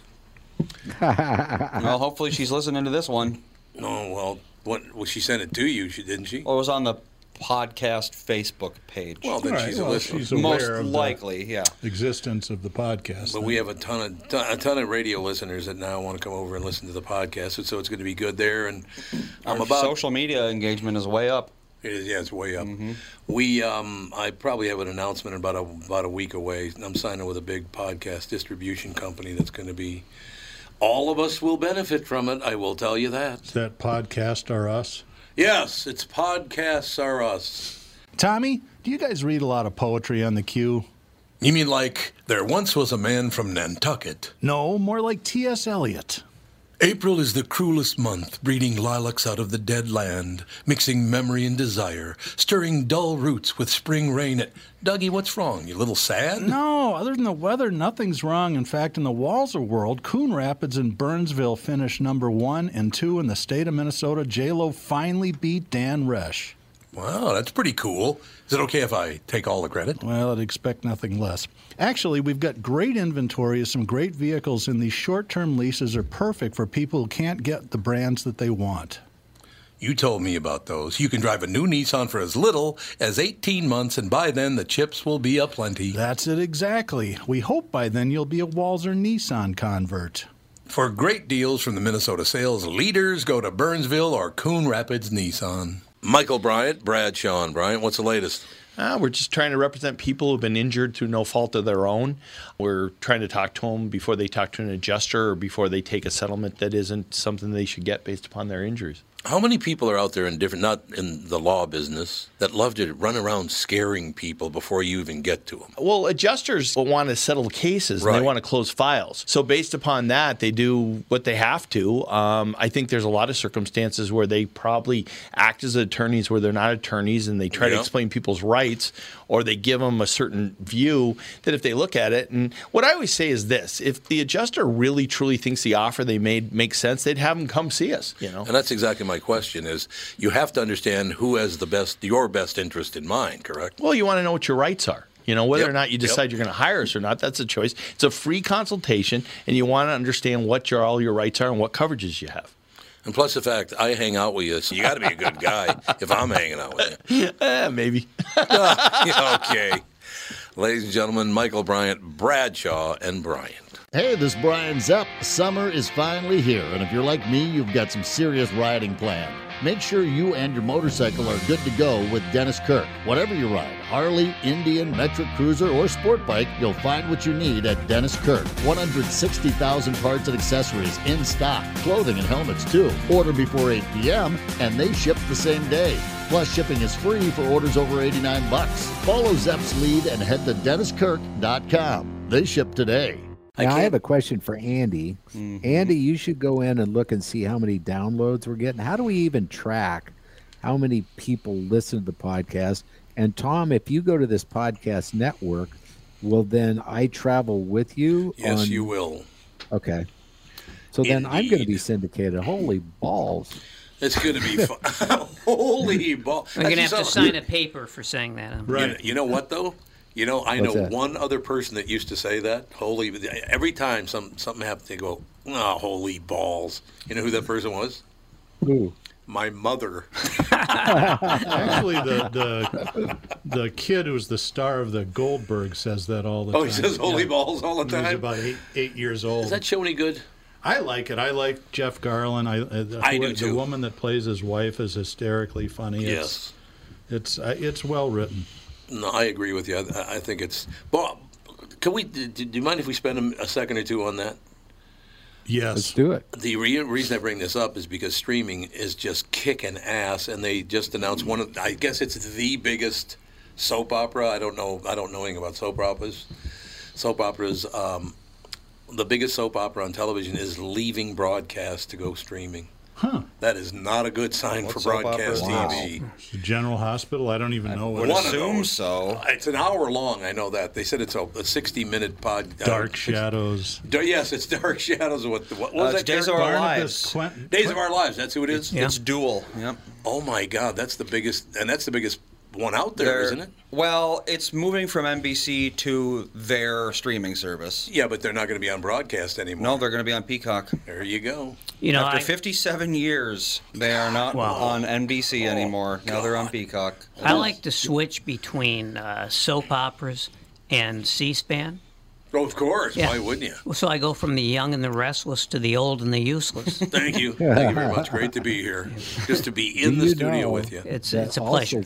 Well, hopefully she's listening to this one. No, well, what, well, she sent it to you, she didn't she? Well, it was on the podcast Facebook page. Well, then All right, she's a well, listener. she's aware Most of the likely, yeah. existence of the podcast. But then. we have a ton of ton, a ton of radio listeners that now want to come over and listen to the podcast, so it's going to be good there. And I'm Our about social media engagement is way up. It is, yeah, it's way up. Mm-hmm. We, um, I probably have an announcement about a about a week away. I'm signing with a big podcast distribution company that's going to be. All of us will benefit from it. I will tell you that. Is that podcast or us? Yes, it's podcasts are us. Tommy, do you guys read a lot of poetry on the queue? You mean like there once was a man from Nantucket? No, more like T S. Eliot. April is the cruelest month, breeding lilacs out of the dead land, mixing memory and desire, stirring dull roots with spring rain. At Dougie, what's wrong? You a little sad? No, other than the weather, nothing's wrong. In fact, in the Walser world, Coon Rapids and Burnsville finished number one and two in the state of Minnesota. J-Lo finally beat Dan Resch. Wow, that's pretty cool. Is it okay if I take all the credit? Well, I'd expect nothing less. Actually, we've got great inventory of some great vehicles, and these short-term leases are perfect for people who can't get the brands that they want. You told me about those. You can drive a new Nissan for as little as eighteen months, and by then the chips will be aplenty. That's it exactly. We hope by then you'll be a Walser Nissan convert. For great deals from the Minnesota sales leaders, go to Burnsville or Coon Rapids Nissan. Michael Bryant, Brad Sean. Bryant, what's the latest? Uh, we're just trying to represent people who've been injured through no fault of their own. We're trying to talk to them before they talk to an adjuster or before they take a settlement that isn't something they should get based upon their injuries. How many people are out there in different, not in the law business, that love to run around scaring people before you even get to them? Well, adjusters want to settle cases and Right. they want to close files. So based upon that, they do what they have to. Um, I think there's a lot of circumstances where they probably act as attorneys where they're not attorneys and they try to Yeah. explain people's rights, or they give them a certain view that if they look at it, and what I always say is this, if the adjuster really truly thinks the offer they made makes sense, they'd have them come see us, you know. And that's exactly my my question is, you have to understand who has the best, your best interest in mind, correct? Well, you want to know what your rights are. You know, whether Yep. or not you decide Yep. you're going to hire us or not, that's a choice. It's a free consultation, and you want to understand what your all your rights are and what coverages you have. And plus the fact I hang out with you, so you got to be a good guy if I'm hanging out with you. Eh, maybe. Okay. Ladies and gentlemen, Michael Bryant, Bradshaw, and Bryant. Hey, this is Brian Zepp. Summer is finally here, and if you're like me, you've got some serious riding planned. Make sure you and your motorcycle are good to go with Dennis Kirk. Whatever you ride, Harley, Indian, Metric Cruiser, or Sport Bike, you'll find what you need at Dennis Kirk. one hundred sixty thousand parts and accessories in stock. Clothing and helmets, too. Order before eight p.m., and they ship the same day. Plus, shipping is free for orders over eighty-nine bucks. Follow Zepp's lead and head to dennis kirk dot com. They ship today. Now, I, I have a question for Andy. Mm-hmm. Andy, you should go in and look and see how many downloads we're getting. How do we even track how many people listen to the podcast? And Tom, if you go to this podcast network, will then I travel with you? Yes, on... you will. Okay. So then Indeed. I'm going to be syndicated. Holy balls. It's going to be fun. Holy balls. We're going to have to sign a paper for saying that. Right. You, you know what, though? You know, I What's know that? one other person that used to say that. Holy, every time some something happened, they go, "Oh, holy balls!" You know who that person was? Who? My mother. Actually, the the the kid who's the star of the Goldberg says that all the Oh, time. he says holy balls all the When time? He's about eight eight years old. Is that show any good? I like it. I like Jeff Garlin. I, uh, I who- do, The too. woman that plays his wife is hysterically funny. Yes. It's it's, uh, it's well written. No, I agree with you. I, I think it's. Well, can we? Do, do you mind if we spend a, a second or two on that? Yes. Let's do it. The re- reason I bring this up is because streaming is just kicking ass, and they just announced one of. I guess it's the biggest soap opera. I don't know. I don't know anything about soap operas. Soap operas. Um, the biggest soap opera on television is leaving broadcast to go streaming. Huh. That is not a good sign What for soap broadcast opera? T V. The General Hospital. I don't even know what. would One of assume those. so. It's an hour long. I know that. They said it's a, a sixty-minute pod. uh, Dark Shadows. Dar- yes, it's Dark Shadows. What, what Uh, was it's that? Days of character? Our Barnabas Lives. Quentin. Days of Our Lives. That's who it is. Yeah. It's dual. Yep. Oh my God, that's the biggest, and that's the biggest one out there, They're- isn't it? Well, it's moving from N B C to their streaming service. Yeah, but they're not going to be on broadcast anymore. No, they're going to be on Peacock. There you go. You know, After I, fifty-seven years, they are not Wow. on N B C Oh, anymore. Now they're on God. Peacock. I like to switch between uh, soap operas and C-SPAN. Oh, of course. Yeah. Why wouldn't you? So I go from the young and the restless to the old and the useless. Thank you. Thank you very much. Great to be here. Just to be in Do the you studio know with you. It's that it's a also- pleasure.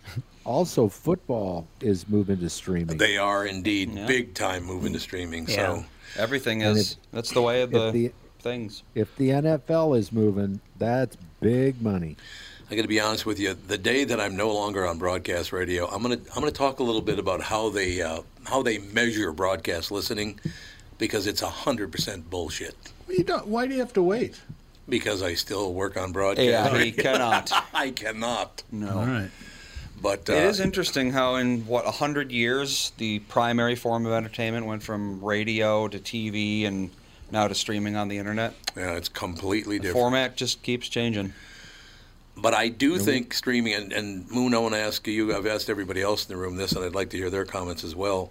Also, football is moving to streaming. They are indeed Yeah. big time moving to streaming. Yeah. So Everything And is. if- that's the way of if the, the- things. If the N F L is moving, that's big money. I got to be honest with you. The day that I'm no longer on broadcast radio, I'm gonna I'm gonna talk a little bit about how they uh, how they measure broadcast listening, because it's a hundred percent bullshit. Well, you don't, why do you have to wait? Because I still work on broadcast. Yeah, he radio. cannot. I cannot. No. All right. But uh, It is interesting how in what a hundred years the primary form of entertainment went from radio to T V and now to streaming on the internet. yeah, it's completely The different. format just keeps changing. But I do think streaming, and, and Moon, I want to ask you, I've asked everybody else in the room this, and I'd like to hear their comments as well.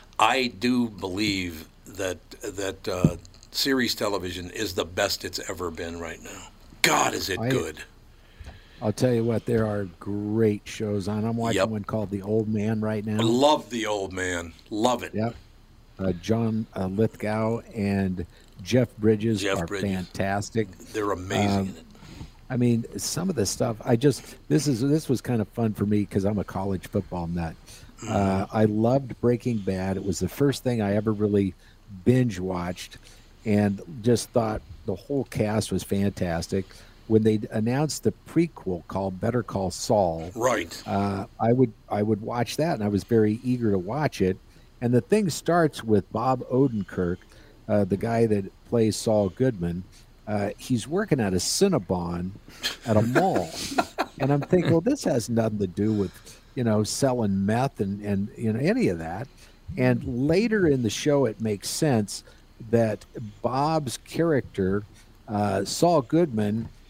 I do believe that that uh, series television is the best it's ever been right now. God, is it I- good. I'll tell you what, there are great shows on. I'm watching Yep. one called The Old Man right now. I love The Old Man. Love it. Yep. Uh, John uh, Lithgow and Jeff Bridges Jeff are Bridges. fantastic. They're amazing Um, in it. I mean, some of the stuff. I just this is this was kind of fun for me because I'm a college football nut. Uh, I loved Breaking Bad. It was the first thing I ever really binge watched, and just thought the whole cast was fantastic. When they announced the prequel called Better Call Saul, Right. uh, I would I would watch that, and I was very eager to watch it. And the thing starts with Bob Odenkirk, uh, the guy that plays Saul Goodman. Uh, he's working at a Cinnabon at a mall, and I'm thinking, well, this has nothing to do with, you know, selling meth and and you know any of that. And later in the show, it makes sense that Bob's character, uh, Saul Goodman,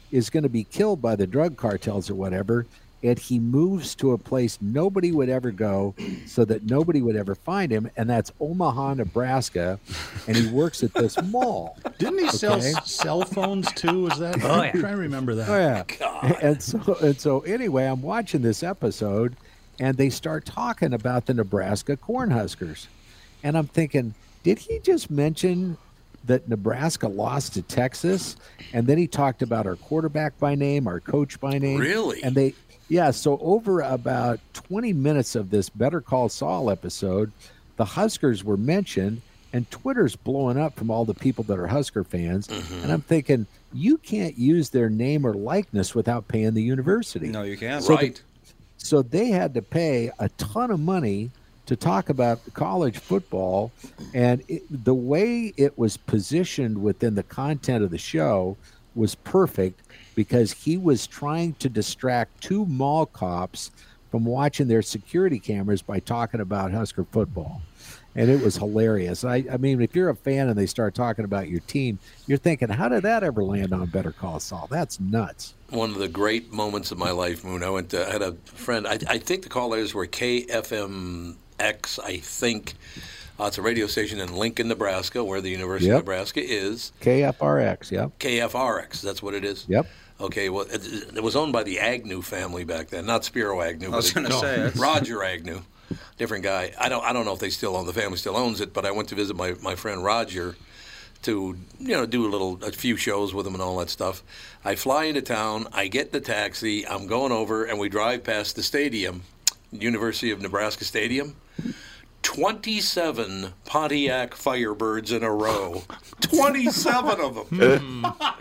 is going to be killed by the drug cartels or whatever, and he moves to a place nobody would ever go so that nobody would ever find him, and that's Omaha, Nebraska, and he works at this mall. Didn't he sell Okay. s- cell phones too? Was that? Oh, yeah. I'm trying to remember that. Oh yeah. And so and so anyway, I'm watching this episode and they start talking about the Nebraska Cornhuskers. And I'm thinking, did he just mention that Nebraska lost to Texas? And then he talked about our quarterback by name, our coach by name. Really? And they yeah, so over about twenty minutes of this Better Call Saul episode, the Huskers were mentioned, and Twitter's blowing up from all the people that are Husker fans. Mm-hmm. And I'm thinking, you can't use their name or likeness without paying the university. No, you can't. So the- Right. so they had to pay a ton of money to talk about college football. And it, the way it was positioned within the content of the show was perfect, because he was trying to distract two mall cops from watching their security cameras by talking about Husker football. And it was hilarious. I, I mean, if you're a fan and they start talking about your team, you're thinking, how did that ever land on Better Call Saul? That's nuts. One of the great moments of my life, Moon. I went to, I had a friend, I, I think the call letters were K F M X, I think. Uh, it's a radio station in Lincoln, Nebraska, where the University Yep. of Nebraska is. K F R X, yep. K F R X, that's what it is? Yep. Okay, well, it, it was owned by the Agnew family back then, not Spiro Agnew. I was but it- gonna say, that's- Roger Agnew, different guy. I don't, I don't know if they still own, the family still owns it, but I went to visit my, my friend Roger to, you know, do a little, a few shows with him and all that stuff. I fly into town, I get in the taxi, I'm going over, and we drive past the stadium, University of Nebraska Stadium. twenty-seven Pontiac Firebirds in a row. twenty-seven of them.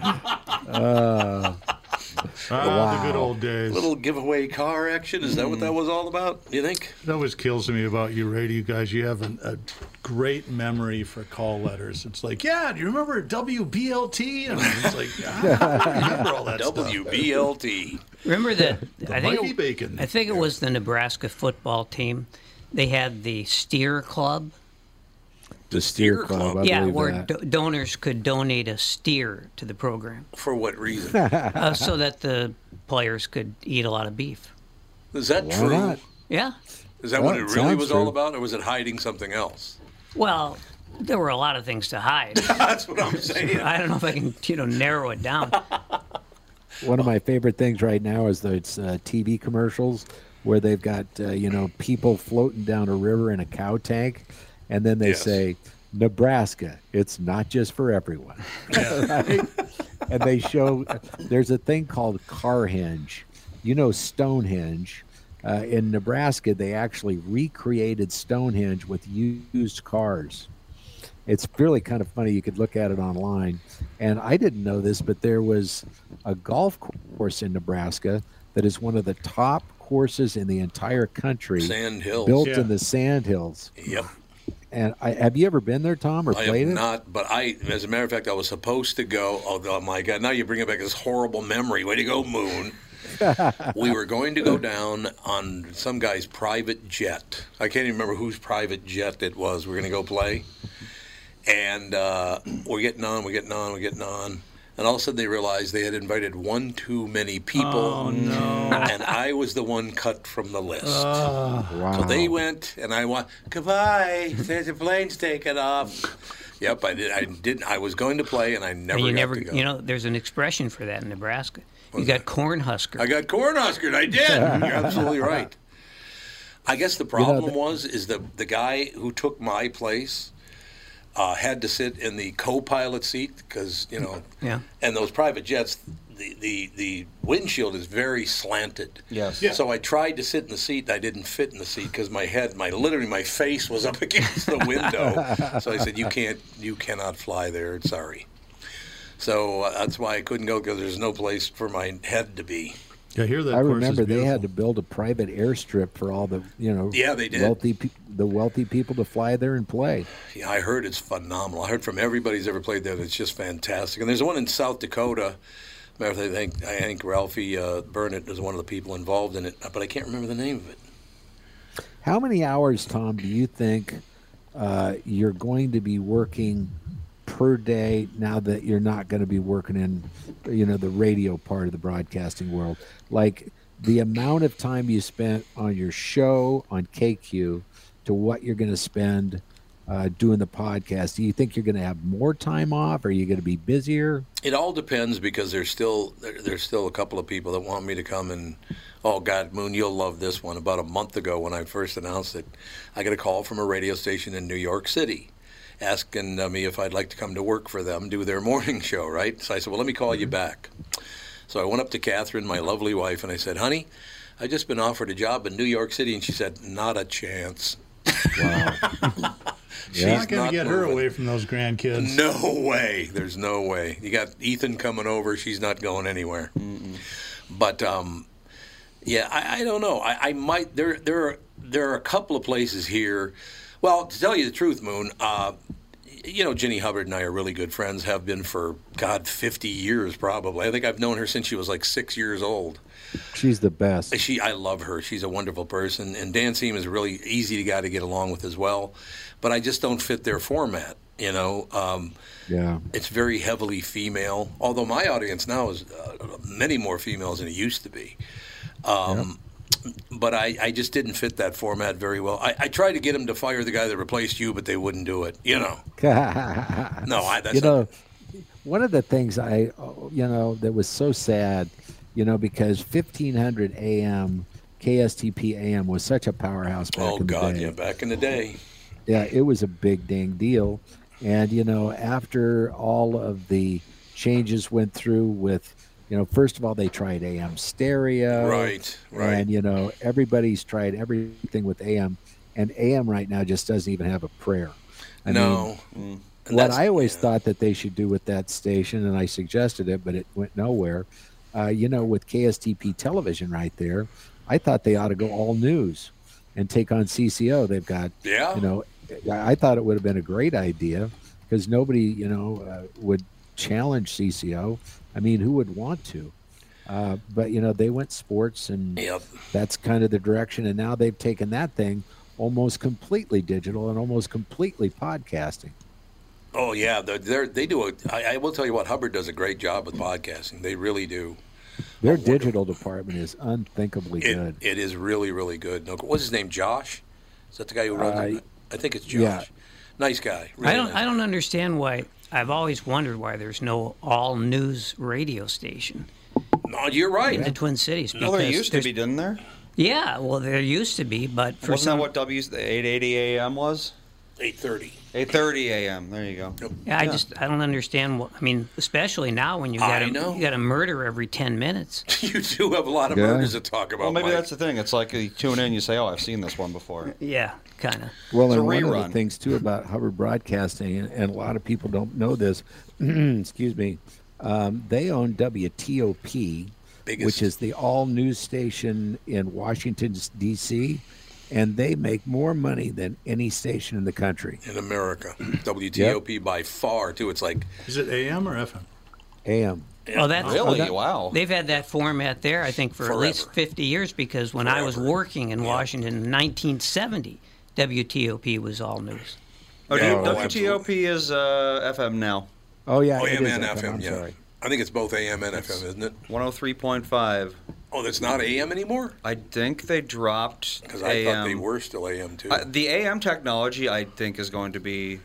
Uh, Ah, the good old days. Little giveaway car action. Is that what that was all about, you think? That always kills me about you radio guys. You have an, a great memory for call letters. It's like, yeah, do you remember W B L T? And it's like, ah, I remember all that stuff. W B L T. Remember that? The I think Mighty it, Bacon. I think it was the Nebraska football team. They had the Steer Club. the Steer Club, I yeah, believe where that. do- donors could donate a steer to the program. For what reason? uh, so that the players could eat a lot of beef. Is that Why true? not? Yeah. Is that Well, what it it really sounds was all true. about, or was it hiding something else? Well, there were a lot of things to hide. That's what I'm saying. I don't know if I can, you know, narrow it down. One of my favorite things right now is those uh, T V commercials where they've got, uh, you know, people floating down a river in a cow tank, and then they Yes. say, Nebraska, it's not just for everyone. Right? And they show, there's a thing called Carhenge. You know, Stonehenge. Uh, in Nebraska, they actually recreated Stonehenge with used cars. It's really kind of funny. You could look at it online. And I didn't know this, but there was a golf course in Nebraska that is one of the top courses in the entire country. Sand Hills. Built Yeah. in the Sand Hills. Yep. And I, have you ever been there, Tom, or I played have it? not, but I, as a matter of fact, I was supposed to go. Oh, oh my God! Now you bring it back this horrible memory. Way to go, Moon. We were going to go down on some guy's private jet. I can't even remember whose private jet it was. We are going to go play, and uh, we're getting on, we're getting on, we're getting on, and all of a sudden they realized they had invited one too many people, Oh, no. and I was the one cut from the list. Wow. So they went, and I went, goodbye. There's a plane's taking off. Yep, I did. I did. I was going to play, and I never and you got never, to go. you know, there's an expression for that in Nebraska. You got Cornhusker. I got Cornhuskers. I did. You're absolutely right. I guess the problem was is the the guy who took my place uh, had to sit in the co-pilot seat because you know, Yeah. and those private jets, the, the the windshield is very slanted. Yes. Yeah. So I tried to sit in the seat. I didn't fit in the seat because my head, my literally my face was up against the window. So I said, "You can't, you cannot fly there. Sorry." So uh, that's why I couldn't go because there's no place for my head to be. Yeah, I hear that I course is remember they had to beautiful. build a private airstrip for all the, you know, Yeah, they did. wealthy pe- the wealthy people to fly there and play. Yeah, I heard it's phenomenal. I heard from everybody who's ever played there that it's just fantastic. And there's one in South Dakota. Matter of fact, I think, I think Ralphie uh, Burnett is one of the people involved in it, but I can't remember the name of it. How many hours, Tom, do you think uh, you're going to be working per day now that you're not going to be working in, you know, the radio part of the broadcasting world? Like the amount of time you spent on your show on K Q to what you're going to spend uh, doing the podcast. Do you think you're going to have more time off? Are you going to be busier? It all depends, because there's still there, there's still a couple of people that want me to come and, oh God, Moon, you'll love this one. About a month ago when I first announced it, I got a call from a radio station in New York City asking uh, me if I'd like to come to work for them, do their morning show, right? So I said, well, let me call you back. So I went up to Catherine, my lovely wife, and I said, honey, I've just been offered a job in New York City. And she said, not a chance. Wow. You're not going to get moving. her away from those grandkids. No way. There's no way. You got Ethan coming over. She's not going anywhere. Mm-mm. But, um, yeah, I, I don't know. I, I might. There, there, are, there are a couple of places here. Well, to tell you the truth, Moon, uh, you know, Ginny Hubbard and I are really good friends, have been for, God, fifty years probably. I think I've known her since she was like six years old. She's the best. She, I love her. She's a wonderful person. And Dan Seam is really easy to guy to get along with as well. But I just don't fit their format, you know. Um, yeah. It's very heavily female, although my audience now is uh, many more females than it used to be. Um, yep. But I, I just didn't fit that format very well. I, I tried to get them to fire the guy that replaced you, but they wouldn't do it, you know. no, I, that's you know, not... one of the things I, you know, that was so sad, you know, because fifteen hundred A M, K S T P A M was such a powerhouse back oh, in the God, day. yeah, back in the day. Yeah, it was a big dang deal. And, you know, after all of the changes went through with, you know, first of all, they tried A M stereo. Right, right. And, you know, everybody's tried everything with A M. And A M right now just doesn't even have a prayer. I no. mean, mm. what I always yeah. thought that they should do with that station, and I suggested it, but it went nowhere, uh, you know, with K S T P television right there, I thought they ought to go all news and take on C C O. They've got, yeah. you know, I thought it would have been a great idea because nobody, you know, uh, would challenge C C O. I mean, who would want to? Uh, but, you know, they went sports, and yep. that's kind of the direction. And now they've taken that thing almost completely digital and almost completely podcasting. Oh, yeah. They're, they're, they do a, I, I will tell you what, Hubbard does a great job with podcasting. They really do. Their digital department is unthinkably it, good. It is really, really good. No, what's his name, Josh? Is that the guy who runs uh, it? I think it's Josh. Yeah. Nice guy. Really I don't. nice I don't guy. understand why. I've always wondered why there's no all news radio station. No, you're right. In the Twin Cities. No, there used to be, didn't there? Yeah, well, there used to be, but for wasn't some, that what W's the eight eighty A M was? eight thirty. eight thirty A M. There you go. Yep. Yeah, I Yeah. just I don't understand what I mean, especially now when you got I a, know. you got a murder every ten minutes. You do have a lot of Yeah. murders to talk about. Well, maybe Mike. that's the thing. It's like you tune in, you say, "Oh, I've seen this one before." Yeah, kind of. Well, It's a and one of rerun. the things too about Hubbard Broadcasting, and, and a lot of people don't know this. excuse me. Um, they own W T O P, Biggest. which is the all news station in Washington D C, and they make more money than any station in the country. in America. W T O P by far, too. It's like Is it A M or F M? A M. Oh, that's Really? that- Wow. They've had that format there, I think, for Forever. at least fifty years. Because when I was Forever. working in Yeah. Washington in nineteen seventy, W T O P was all news. Oh, Yeah, do- oh, W T O P is uh, F M now. Oh yeah, oh, it A M is and F M, F M, I'm yeah. sorry. I think it's both A M and F M, isn't it? one oh three point five. Oh, that's not A M anymore? I think they dropped Because I A M. thought they were still A M, too. Uh, the A M technology, I think, is going to be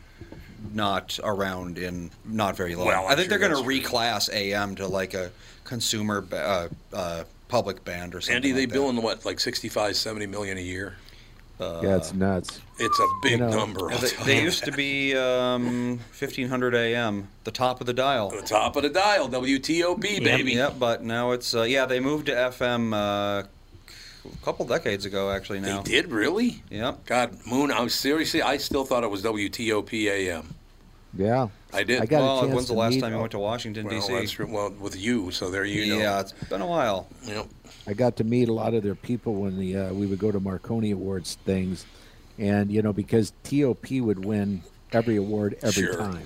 not around in not very long. Well, I'm I think sure they're going to that's true. reclass A M to like a consumer ba- uh, uh, public band or something. Andy, they like that. billing, what, like sixty-five, seventy million a year? Uh, Yeah, it's nuts. It's a big You know, number. I'll They, tell they you used to that. be um, fifteen hundred A M, the top of the dial. The top of the dial, W T O P, baby. Yep, but now it's uh, yeah. They moved to F M uh, a couple decades ago, actually. Now They did, really? Yep. God, Moon, I was seriously, I still thought it was W T O P A M. Yeah. I did. I got a Well, chance when's the to last meet- time you went to Washington well, D C? that's true. Well, with you, so there you know. Yeah, it's been a while. Yep. I got to meet a lot of their people when the uh, we would go to Marconi Awards things, and you know because T O P would win every award every Sure. time,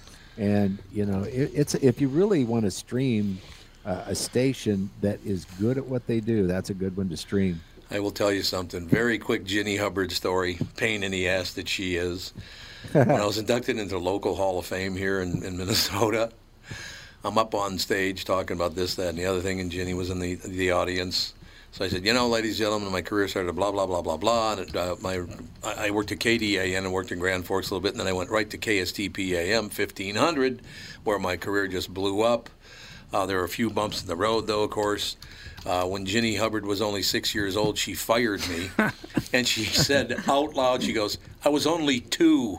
and you know it, it's if you really want to stream uh, a station that is good at what they do, that's a good one to stream. I will tell you something. Very quick Ginny Hubbard story. Pain in the ass that she is. when I was inducted into the local Hall of Fame here in, in Minnesota, I'm up on stage talking about this, that, and the other thing, and Ginny was in the the audience. So I said, you know, ladies and gentlemen, my career started blah, blah, blah, blah, blah. And, uh, my, I worked at K D A N and worked in Grand Forks a little bit, and then I went right to K S T P A M fifteen hundred, where my career just blew up. Uh, there were a few bumps in the road, though, of course. Uh, when Ginny Hubbard was only six years old, she fired me. And she said out loud, she goes, I was only two.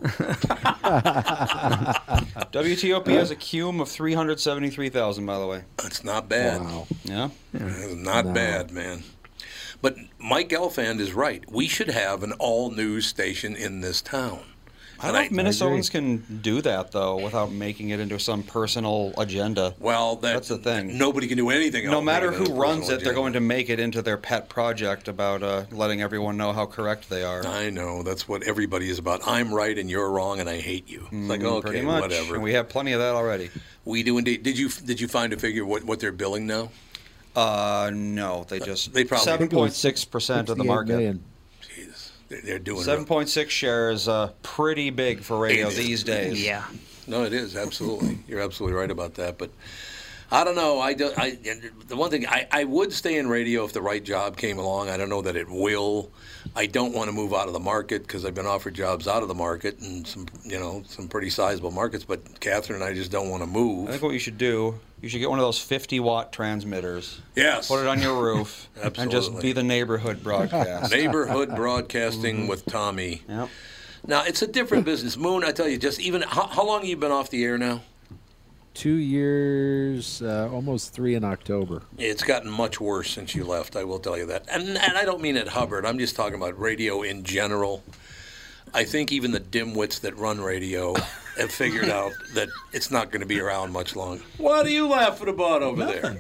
W T O P has a cume of three hundred seventy-three thousand, by the way. That's not bad. Wow. Yeah? It's not No. bad, man. But Mike Gelfand is right. We should have an all-news station in this town. I don't know if Minnesotans can do that, though, without making it into some personal agenda. Well, that, that's the thing. Nobody can do anything No else matter make it who a runs personal it, they're agenda. going to make it into their pet project about uh, letting everyone know how correct they are. I know. That's what everybody is about. I'm right and you're wrong and I hate you. It's like, Mm, okay, pretty much. whatever. And we have plenty of that already. We do indeed. Did you did you find a figure what, what they're billing now? Uh, no, they just They probably- seven point six percent of the sixty-eight market. million. They're, they're doing Seven point six share is uh, pretty big for radio It is. these days. Yeah. No, it is absolutely. You're absolutely right about that. But I don't know. I, do, I the one thing I, I would stay in radio if the right job came along. I don't know that it will. I don't want to move out of the market because I've been offered jobs out of the market and some you know some pretty sizable markets. But Catherine and I just don't want to move. I think what you should do, you should get one of those fifty watt transmitters. Yes. Put it on your roof and just Absolutely. be the neighborhood broadcast. Neighborhood broadcasting with Tommy. Yep. Now it's a different business. Moon, I tell you, just even how, how long have you been off the air now? Two years, uh, almost three in October. It's gotten much worse since you left, I will tell you that. And, and I don't mean at Hubbard. I'm just talking about radio in general. I think even the dimwits that run radio have figured out that it's not going to be around much longer. What are you laughing about over there?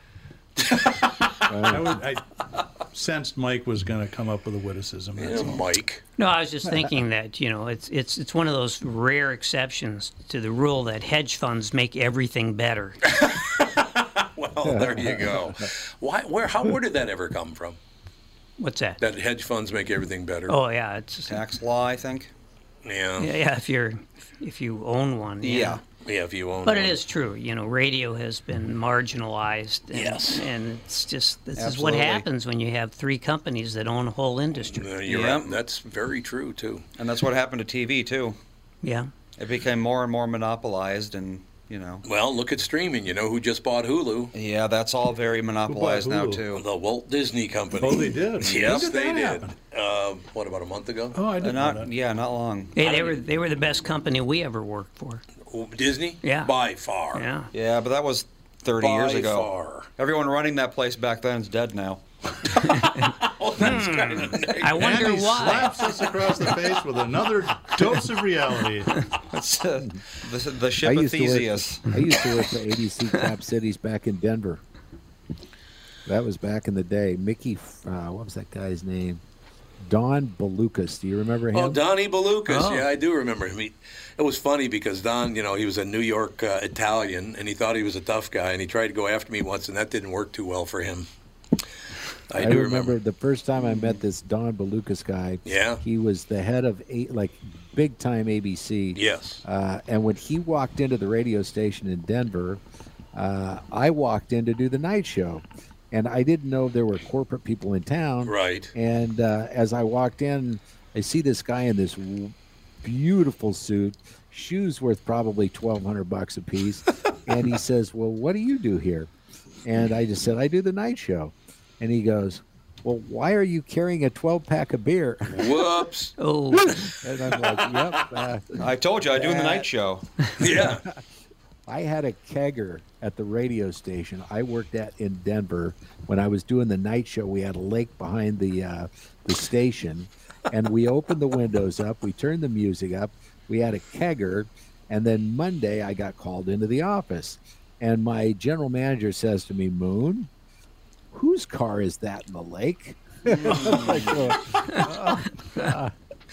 I, would, I sensed Mike was going to come up with a witticism. That's Yeah, all. Mike. No, I was just thinking that, you know, it's it's it's one of those rare exceptions to the rule that hedge funds make everything better. Well, there you go. Why? Where? How? Where did that ever come from? What's that? That hedge funds make everything better. Oh yeah, it's Tax law, I think. Yeah. yeah, yeah if you're if you own one. Yeah. Yeah, if you own But one. it is true, you know, radio has been marginalized. And, Yes. and it's just this is Absolutely. what happens when you have three companies that own a whole industry. Uh, you're Yep. right. That's very true too. And that's what happened to T V, too. Yeah. It became more and more monopolized, and, you know. Well, look at streaming. You know who just bought Hulu? Yeah, that's all very monopolized now, Hulu? too. The Walt Disney Company. Oh, they did? Yes, When did they that did. happen? Uh, what, about a month ago? Oh, I Uh, didn't know not, that. yeah, not long. Hey, they were they were the best company we ever worked for. Oh, Disney? Yeah. By far. Yeah. Yeah, but that was thirty By years ago. far. Everyone running that place back then is dead now. Oh, that's kind of nice. I wonder And he why. slaps us across the face with another dose of reality. That's uh, the, the I ship of used, to work, Theseus. I used to work for A B C Cap Cities back in Denver. That was back in the day. Mickey, uh, what was that guy's name? Don Balukas. Do you remember him? Oh, Donnie Balukas. Oh. Yeah, I do remember him. He, it was funny because Don, you know, he was a New York uh, Italian, and he thought he was a tough guy, and he tried to go after me once, and that didn't work too well for him. I, I do remember, remember. the first time I met this Don Balukas guy. Yeah. He was the head of eight, like big time A B C. Yes. Uh, and when he walked into the radio station in Denver, uh, I walked in to do the night show, and I didn't know there were corporate people in town. Right. And uh, as I walked in, I see this guy in this w- beautiful suit, shoes worth probably twelve hundred bucks a piece, and he says, "Well, what do you do here?" And I just said, "I do the night show." And he goes, "Well, why are you carrying a twelve pack of beer?" Whoops. Oh, And I'm like, "Yep." Uh, I told you, I do in the Uh, night show. Yeah. I had a kegger at the radio station I worked at in Denver. When I was doing the night show, we had a lake behind the uh, the station, and we opened the windows up. We turned the music up. We had a kegger, and then Monday I got called into the office, and my general manager says to me, "Moon, whose car is that in the lake?" I'm like, "Oh, uh, uh."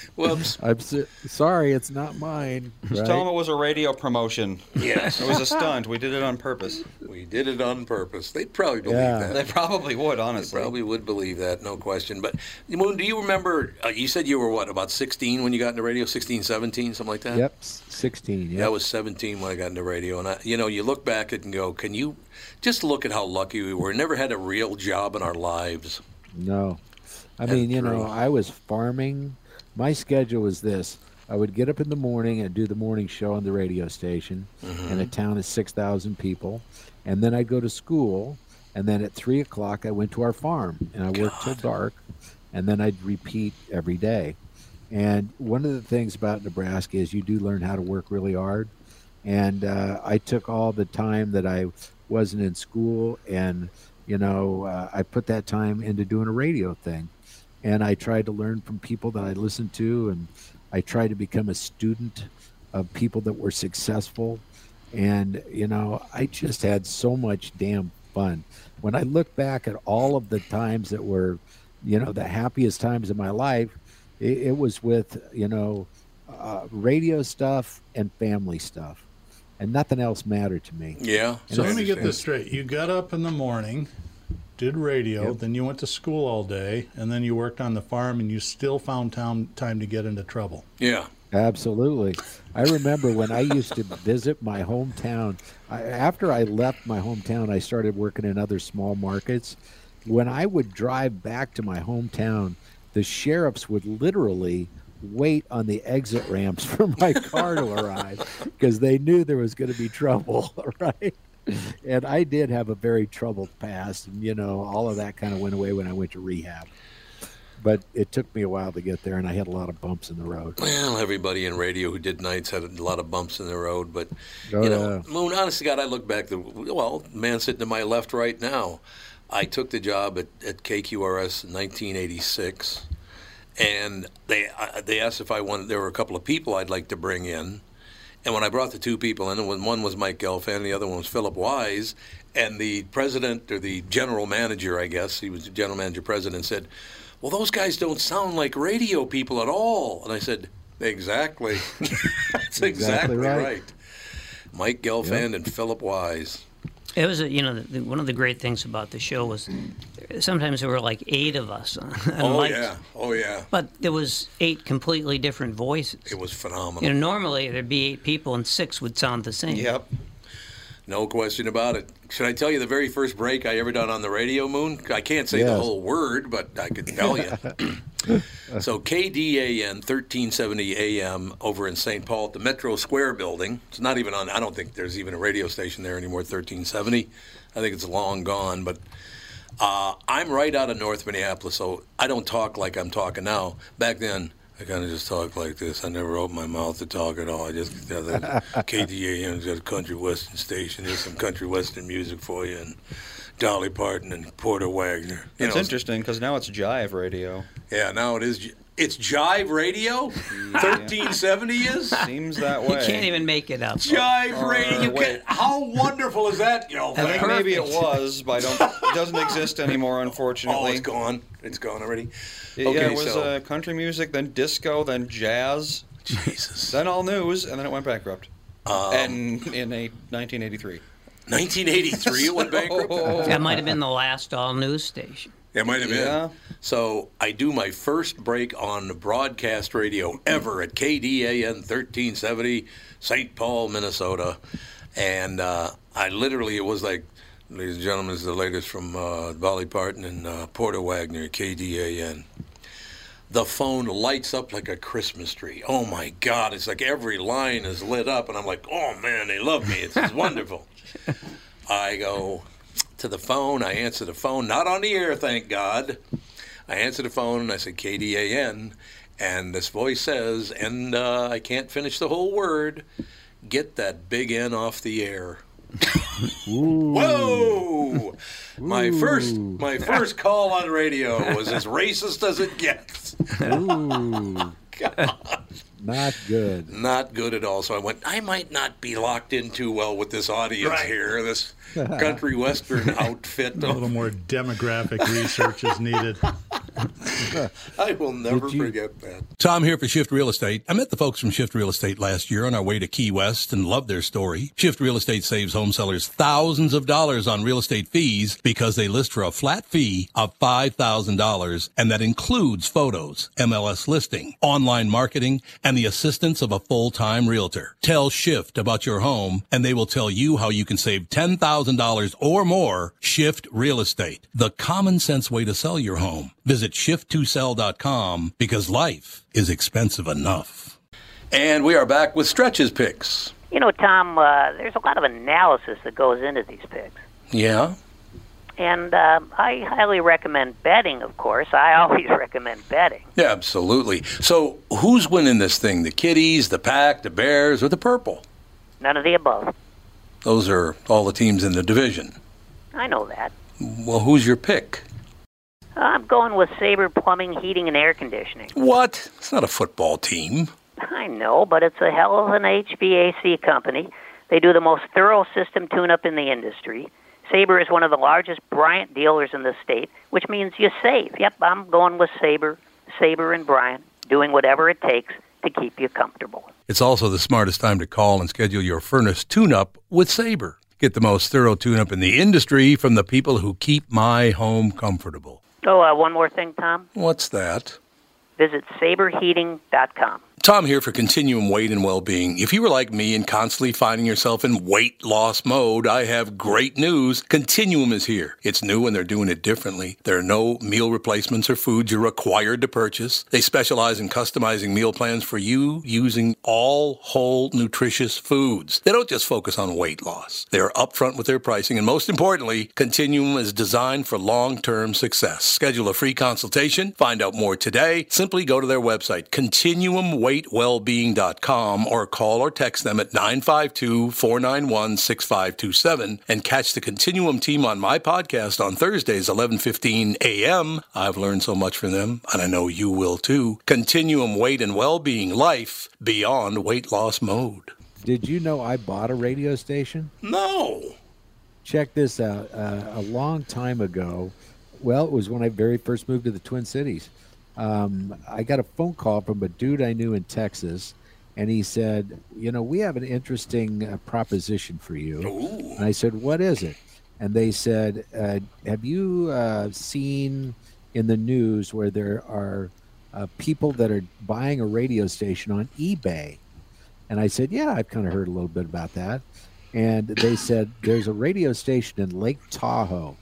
Whoops. I'm so, sorry, it's not mine. Just right? tell them it was a radio promotion. Yes. It was a stunt. We did it on purpose. We did it on purpose. They'd probably believe Yeah. that. They probably would, honestly. They probably would believe that, no question. But, Moon, do you remember, uh, you said you were, what, about sixteen when you got into radio? sixteen, seventeen, something like that? Yep, sixteen. Yep. Yeah, I was seventeen when I got into radio. And, I, you know, you look back at it and go, can you just look at how lucky we were? Never had a real job in our lives. No. I That's mean, you know, true. I was farming. My schedule was this. I would get up in the morning and do the morning show on the radio station Mm-hmm. in a town of six thousand people. And then I'd go to school. And then at three o'clock, I went to our farm. And I worked till dark. And then I'd repeat every day. And one of the things about Nebraska is you do learn how to work really hard. And uh, I took all the time that I wasn't in school and, you know, uh, I put that time into doing a radio thing. And I tried to learn from people that I listened to, and I tried to become a student of people that were successful. And, you know, I just had so much damn fun. When I look back at all of the times that were, you know, the happiest times of my life, it, it was with, you know, uh, radio stuff and family stuff. And nothing else mattered to me. Yeah. So I let me get understand. this straight. You got up in the morning, did radio, Yep. then you went to school all day, and then you worked on the farm, and you still found town, time to get into trouble. Yeah. Absolutely. I remember when I used to visit my hometown. I, after I left my hometown, I started working in other small markets. When I would drive back to my hometown, the sheriffs would literally wait on the exit ramps for my car to arrive because they knew there was going to be trouble, right? And I did have a very troubled past, and, you know, all of that kind of went away when I went to rehab. But it took me a while to get there, and I had a lot of bumps in the road. Well, everybody in radio who did nights had a lot of bumps in the road. But, Oh, you know, yeah. Moon, honest to God, I look back, the well, man sitting to my left right now, I took the job at, at K Q R S in nineteen eighty-six, and they I, they asked if I wanted, there were a couple of people I'd like to bring in. And when I brought the two people in, and when one was Mike Gelfand, and the other one was Philip Wise, and the president, or the general manager, I guess, he was the general manager president, said, well, those guys don't sound like radio people at all. And I said, exactly. That's exactly, Exactly right. right. Mike Gelfand and Philip Wise. It was, a, you know, the, one of the great things about the show was sometimes there were like eight of us. On, on Oh, mics, yeah. Oh, yeah. But there was eight completely different voices. It was phenomenal. You know, normally there'd be eight people and six would sound the same. Yep. No question about it. Should I tell you the very first break I ever done on the radio, Moon? I can't say the Yes. whole word, but I could tell you. So K D A N thirteen seventy A M over in Saint Paul at the Metro Square building. It's not even on, I don't think there's even a radio station there anymore, thirteen seventy. I think it's long gone, but uh, I'm right out of North Minneapolis, so I don't talk like I'm talking now. Back then, I kind of just talk like this. I never opened my mouth to talk at all. I just, you know, the K D A N's got a country western station. There's some country western music for you, and Dolly Parton and Porter Wagner. You It's know, interesting because now it's Jive Radio. Yeah, now it is. It's Jive Radio. thirteen seventy is. Seems that You way. can't even make it up. Jive Or, Radio. uh, You wait. can, how wonderful is that, yo? I think Perfect. maybe it was, but I don't. It doesn't exist anymore, unfortunately. Oh, it's gone. It's gone already. Yeah, Okay, it was so uh, country music, then disco, then jazz, Jesus. then all news, and then it went bankrupt. Um, and in a nineteen eighty-three. nineteen eighty-three, it went bankrupt. That might have been the last all news station. It might have been. Yeah. So I do my first break on broadcast radio ever at K D A N thirteen seventy, Saint Paul, Minnesota. And uh, I literally, it was like, ladies and gentlemen, this is the latest from uh, Dolly Parton and uh, Porter Wagner, K D A N. The phone lights up like a Christmas tree. Oh, my God. It's like every line is lit up. And I'm like, oh, man, they love me. It's, it's wonderful. I go to the phone. I answer the phone. Not on the air, thank God. I answer the phone, and I say, K D A N. And this voice says, and uh, I can't finish the whole word, get that big N off the air. Whoa! My first, my first call on radio was as racist as it gets. Ooh, God. not good. Not good at all. So I went, I might not be locked in too well with this audience Right. here, this country western outfit. A little more demographic research is needed. I will never Did you- forget that. Tom here for Shift Real Estate. I met the folks from Shift Real Estate last year on our way to Key West and loved their story. Shift Real Estate saves home sellers thousands of dollars on real estate fees because they list for a flat fee of five thousand dollars, and that includes photos, M L S listing, online marketing, and the assistance of a full-time realtor. Tell Shift about your home, and they will tell you how you can save ten thousand dollars or more. Shift Real Estate, the common sense way to sell your home. Visit shift to sell dot com because life is expensive enough. And we are back with Stretch's picks. You know, Tom, uh, there's a lot of analysis that goes into these picks. Yeah? And uh, I highly recommend betting, of course. I always recommend betting. Yeah, absolutely. So who's winning this thing? The Kitties, the Pack, the Bears, or the Purple? None of the above. Those are all the teams in the division. I know that. Well, who's your pick? I'm going with Sabre Plumbing, Heating, and Air Conditioning. What? It's not a football team. I know, but it's a hell of an H V A C company. They do the most thorough system tune-up in the industry. Sabre is one of the largest Bryant dealers in the state, which means you save. Yep, I'm going with Sabre, Sabre and Bryant, doing whatever it takes to keep you comfortable. It's also the smartest time to call and schedule your furnace tune-up with Sabre. Get the most thorough tune-up in the industry from the people who keep my home comfortable. Oh, uh, one more thing, Tom. What's that? Visit sabre heating dot com. Tom here for Continuum Weight and Wellbeing. If you were like me and constantly finding yourself in weight loss mode, I have great news. Continuum is here. It's new and they're doing it differently. There are no meal replacements or foods you're required to purchase. They specialize in customizing meal plans for you using all whole nutritious foods. They don't just focus on weight loss. They're upfront with their pricing, and most importantly, Continuum is designed for long-term success. Schedule a free consultation. Find out more today. Simply go to their website, continuum weight wellbeing dot com, or call or text them at nine five two, four nine one, six five two seven and catch the Continuum team on my podcast on Thursdays, eleven fifteen a.m. I've learned so much from them, and I know you will too. Continuum Weight and Wellbeing, life beyond weight loss mode. Did you know I bought a radio station? No. Check this out. Uh, a long time ago, well, it was when I very first moved to the Twin Cities. Um, I got a phone call from a dude I knew in Texas, and he said, you know, we have an interesting uh, proposition for you. Ooh. And I said, what is it? And they said, uh, have you uh, seen in the news where there are uh, people that are buying a radio station on eBay? And I said, yeah, I've kind of heard a little bit about that. And they said, there's a radio station in Lake Tahoe,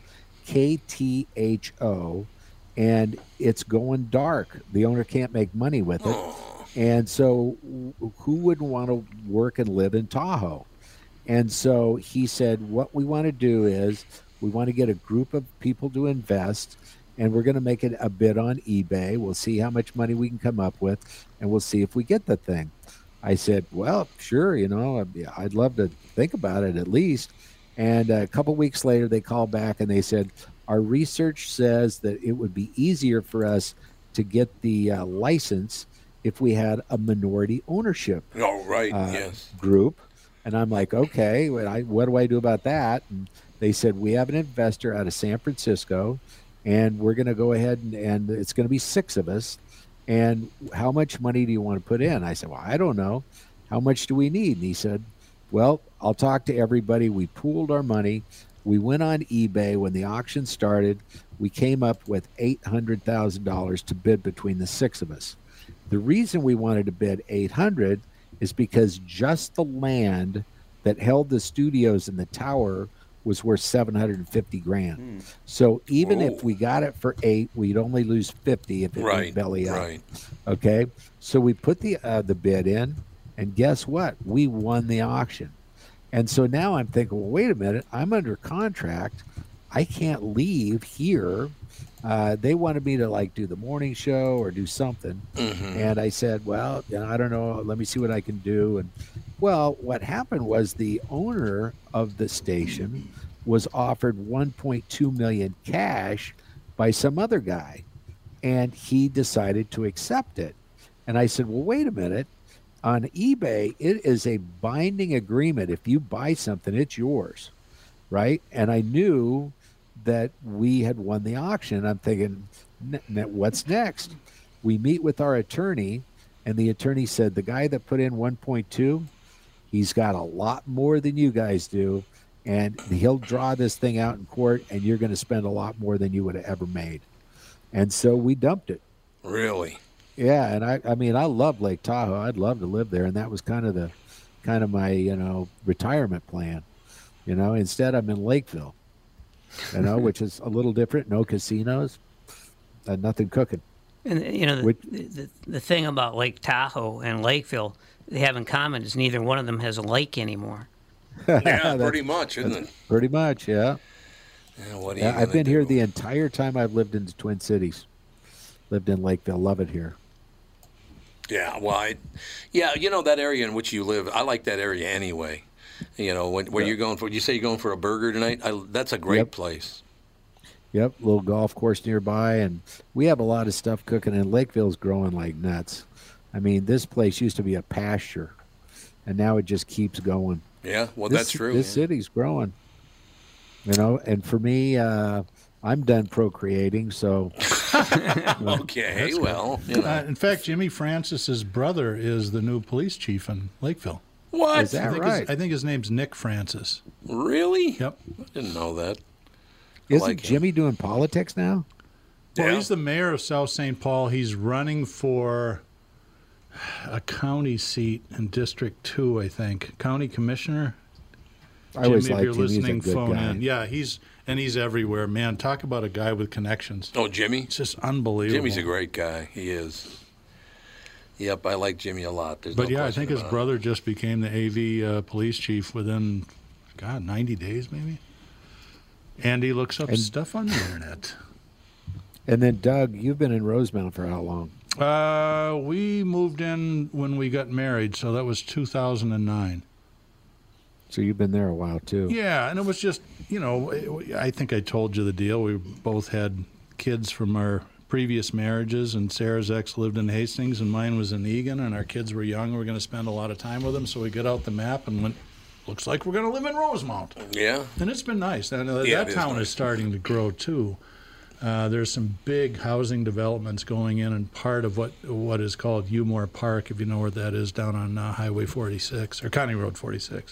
K T H O, and it's going dark. The owner can't make money with it. And so who wouldn't want to work and live in Tahoe? And so he said, what we want to do is we want to get a group of people to invest, and we're going to make it a bid on eBay. We'll see how much money we can come up with, and we'll see if we get the thing. I said, well, sure, you know, I'd love to think about it at least. And a couple weeks later, they called back and they said, our research says that it would be easier for us to get the uh, license if we had a minority ownership Oh, right, uh, yes. group. And I'm like, okay, what, I, what do I do about that? And they said, we have an investor out of San Francisco, and we're going to go ahead and, and it's going to be six of us. And how much money do you want to put in? I said, well, I don't know. How much do we need? And he said, well, I'll talk to everybody. We pooled our money. We went on eBay when the auction started. We came up with eight hundred thousand dollars to bid between the six of us. The reason we wanted to bid eight hundred is because just the land that held the studios in the tower was worth seven hundred fifty grand. Hmm. So even Whoa. if we got it for eight, we'd only lose fifty if it right, went belly up. Right. Okay. So we put the uh, the bid in, and guess what? We won the auction. And so now I'm thinking, well, wait a minute, I'm under contract. I can't leave here. Uh, they wanted me to like do the morning show or do something. Mm-hmm. And I said, well, you know, I don't know. Let me see what I can do. And well, what happened was the owner of the station was offered one point two million cash by some other guy. And he decided to accept it. And I said, well, wait a minute. On eBay, it is a binding agreement. If you buy something, it's yours, right? And I knew that we had won the auction. I'm thinking, N- n- what's next? We meet with our attorney, and the attorney said the guy that put in one point two, he's got a lot more than you guys do, and he'll draw this thing out in court, and you're going to spend a lot more than you would have ever made. And so we dumped it. Really? Yeah, and I, I mean, I love Lake Tahoe. I'd love to live there, and that was kind of the, kind of my, you know, retirement plan. You know, instead I'm in Lakeville, you know, which is a little different. No casinos, and nothing cooking. And you know, the, Which- the, the thing about Lake Tahoe and Lakeville, they have in common is neither one of them has a lake anymore. Yeah, That's- pretty much, isn't that's it? Pretty much, yeah. Yeah, what are you Yeah, I've gonna been here do? the entire time I've lived in the Twin Cities. Lived in Lakeville. Love it here. Yeah, well, I, yeah, you know that area in which you live. I like that area anyway. You know, when, where Yeah. you're going for, you say you're going for a burger tonight. I, that's a great Yep. place. Yep, little golf course nearby, and we have a lot of stuff cooking. And Lakeville's growing like nuts. I mean, this place used to be a pasture, and now it just keeps going. Yeah, well, This- that's true. This yeah. city's growing. You know, and for me, uh, I'm done procreating, so Okay, That's good. well, you know. Uh, in fact, Jimmy Francis's brother is the new police chief in Lakeville. What? Is that I think right? His, I think his name's Nick Francis. Really? Yep. I didn't know that. isn't like him. Jimmy doing politics now? Well, Yeah. he's the mayor of South Saint Paul. He's running for a county seat in District Two, I think. County commissioner. I always Jimmy, if liked you're him. He's a listening, good phone guy. in. Yeah, he's and he's everywhere, man. Talk about a guy with connections. Oh, Jimmy? It's just unbelievable. Jimmy's a great guy. He is. Yep, I like Jimmy a lot. There's But no yeah, I question think his about it. brother just became the A V uh, police chief within, God, ninety days maybe. And he looks up And- stuff on the internet. And then, Doug, you've been in Rosemount for how long? Uh, we moved in when we got married, so that was two thousand nine. So you've been there a while, too. Yeah, and it was just, you know, it- I think I told you the deal. We both had kids from our previous marriages, and Sarah's ex lived in Hastings, and mine was in Egan, and our kids were young. We were going to spend a lot of time with them, so we got out the map and went, looks like we're going to live in Rosemount. Yeah. And it's been nice. And uh, Yeah, that it is town nice. is starting to grow, too. Uh, there's some big housing developments going in, and part of what what is called Umore Park, if you know where that is, down on uh, Highway forty-six, or County Road forty-six.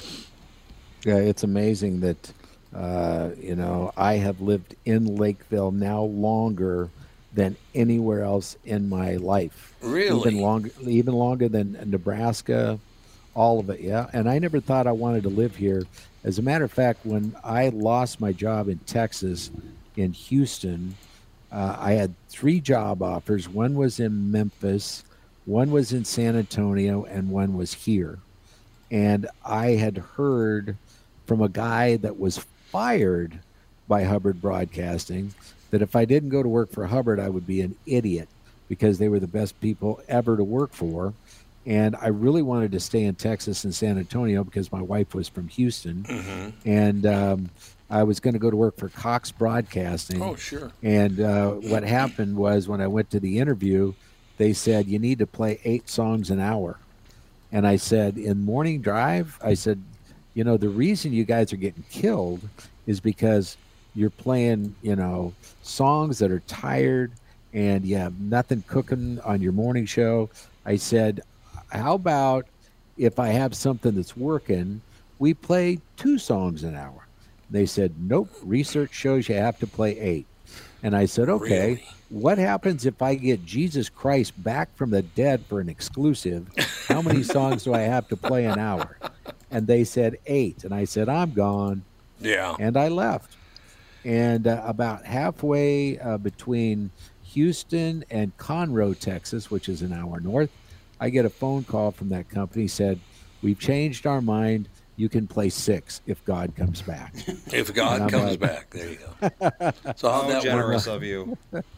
Yeah, it's amazing that, uh, you know, I have lived in Lakeville now longer than anywhere else in my life. Really? Even longer, even longer than Nebraska, all of it, yeah. And I never thought I wanted to live here. As a matter of fact, when I lost my job in Texas, in Houston, uh, I had three job offers. One was in Memphis, one was in San Antonio, and one was here. And I had heard from a guy that was fired by Hubbard Broadcasting that if I didn't go to work for Hubbard, I would be an idiot because they were the best people ever to work for. And I really wanted to stay in Texas and San Antonio because my wife was from Houston. Mm-hmm. And um, I was going to go to work for Cox Broadcasting. Oh, sure. And uh, what happened was when I went to the interview, they said, you need to play eight songs an hour. And I said, in Morning Drive, I said, you know, the reason you guys are getting killed is because you're playing, you know, songs that are tired and you have nothing cooking on your morning show. I said, how about if I have something that's working, we play two songs an hour? They said, nope, research shows you have to play eight. And I said, okay, Really? what happens if I get Jesus Christ back from the dead for an exclusive? How many songs do I have to play an hour? And they said eight. And I said, I'm gone. Yeah. And I left. And uh, about halfway uh, between Houston and Conroe, Texas, which is an hour north, I get a phone call from that company, said, we've changed our mind. You can play six if God comes back. If And God I'm comes like- back, there you go. So how'd How that generous work? of you.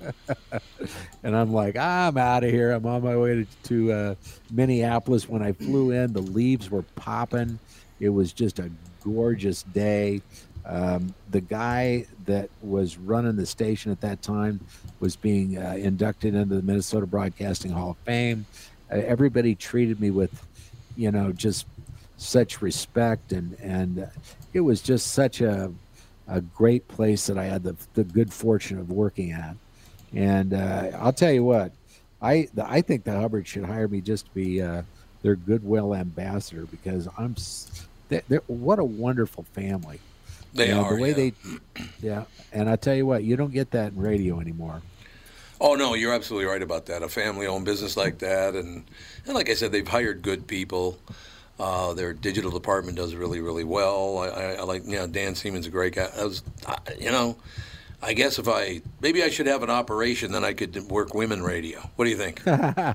And I'm like, I'm out of here. I'm on my way to, to uh, Minneapolis. When I flew in, the leaves were popping. It was just a gorgeous day. Um, the guy that was running the station at that time was being uh, inducted into the Minnesota Broadcasting Hall of Fame. Uh, everybody treated me with, you know, just such respect, and and uh, it was just such a a great place that I had the the good fortune of working at. And uh, I'll tell you what, I the, I think the Hubbard should hire me just to be uh, their goodwill ambassador because I'm s- they're, they're, what a wonderful family. They You know, are, the way yeah. they, yeah. And I tell you what, you don't get that in radio anymore. Oh no, you're absolutely right about that. A family-owned business like that, and and like I said, they've hired good people. Uh, their digital department does really, really well. I, I, I like, you know, Dan Siemens a great guy. I was, I, you know, I guess if I maybe I should have an operation, then I could work women radio. What do you think?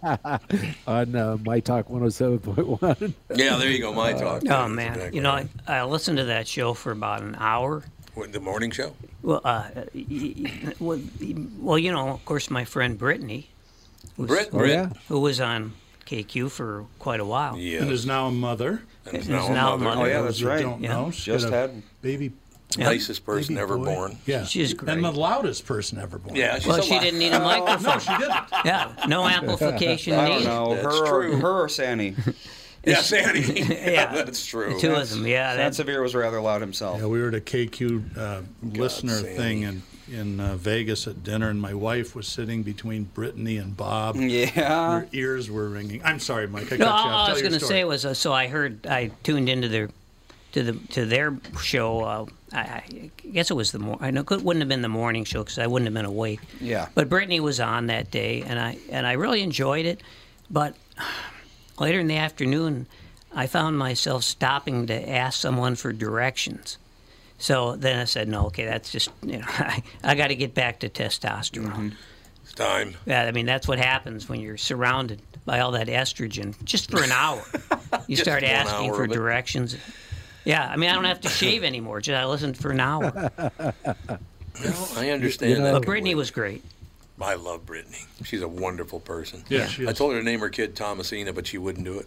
On uh, My Talk one oh seven point one. Yeah, there you go, My Talk. Oh man, you know, I, I listened to that show for about an hour. What, the morning show? Well, uh, y- y- well, well, you know, of course, my friend Brittany, who's- Brit, Oh, Brit. yeah. who was on K Q for quite a while. And is now a mother. And is now a now a mother. mother. Oh, yeah, For that's those who right. Don't Yeah. know. She's Just got a had- baby. Nicest person baby ever boy. born. Yeah, She's great. and the loudest person ever born. Yeah, she's Well, a she lot- didn't need a microphone. No, she didn't. Yeah, no amplification I don't needed. know. That's her, true. Or, her or Sandy. Yeah, Sandy. Yeah. That's true. The two of them, yeah. that- Sansevier was rather loud himself. Yeah, we were at a K Q uh, listener Sandy. thing in in uh, Vegas at dinner, and my wife was sitting between Brittany and Bob. Yeah. Her ears were ringing. I'm sorry, Mike. I No, cut you all off. I was Tell your going to story. say was, uh, so I heard, I tuned into their, to the to their show. Uh, I, I guess it was the mor- I know it wouldn't have been the morning show because I wouldn't have been awake. Yeah. But Brittany was on that day, and I and I really enjoyed it. But later in the afternoon, I found myself stopping to ask someone for directions. So then I said, no, okay, that's just, you know, I, I got to get back to testosterone. It's time. Yeah, I mean, that's what happens when you're surrounded by all that estrogen just for an hour. You Just start one asking hour for of it. directions. Yeah, I mean, I don't have to shave anymore. Just I listened for an hour. Well, I understand You know- that. But Brittany was great. I love Brittany. She's a wonderful person. Yeah, she I is. told her to name her kid Thomasina, but she wouldn't do it.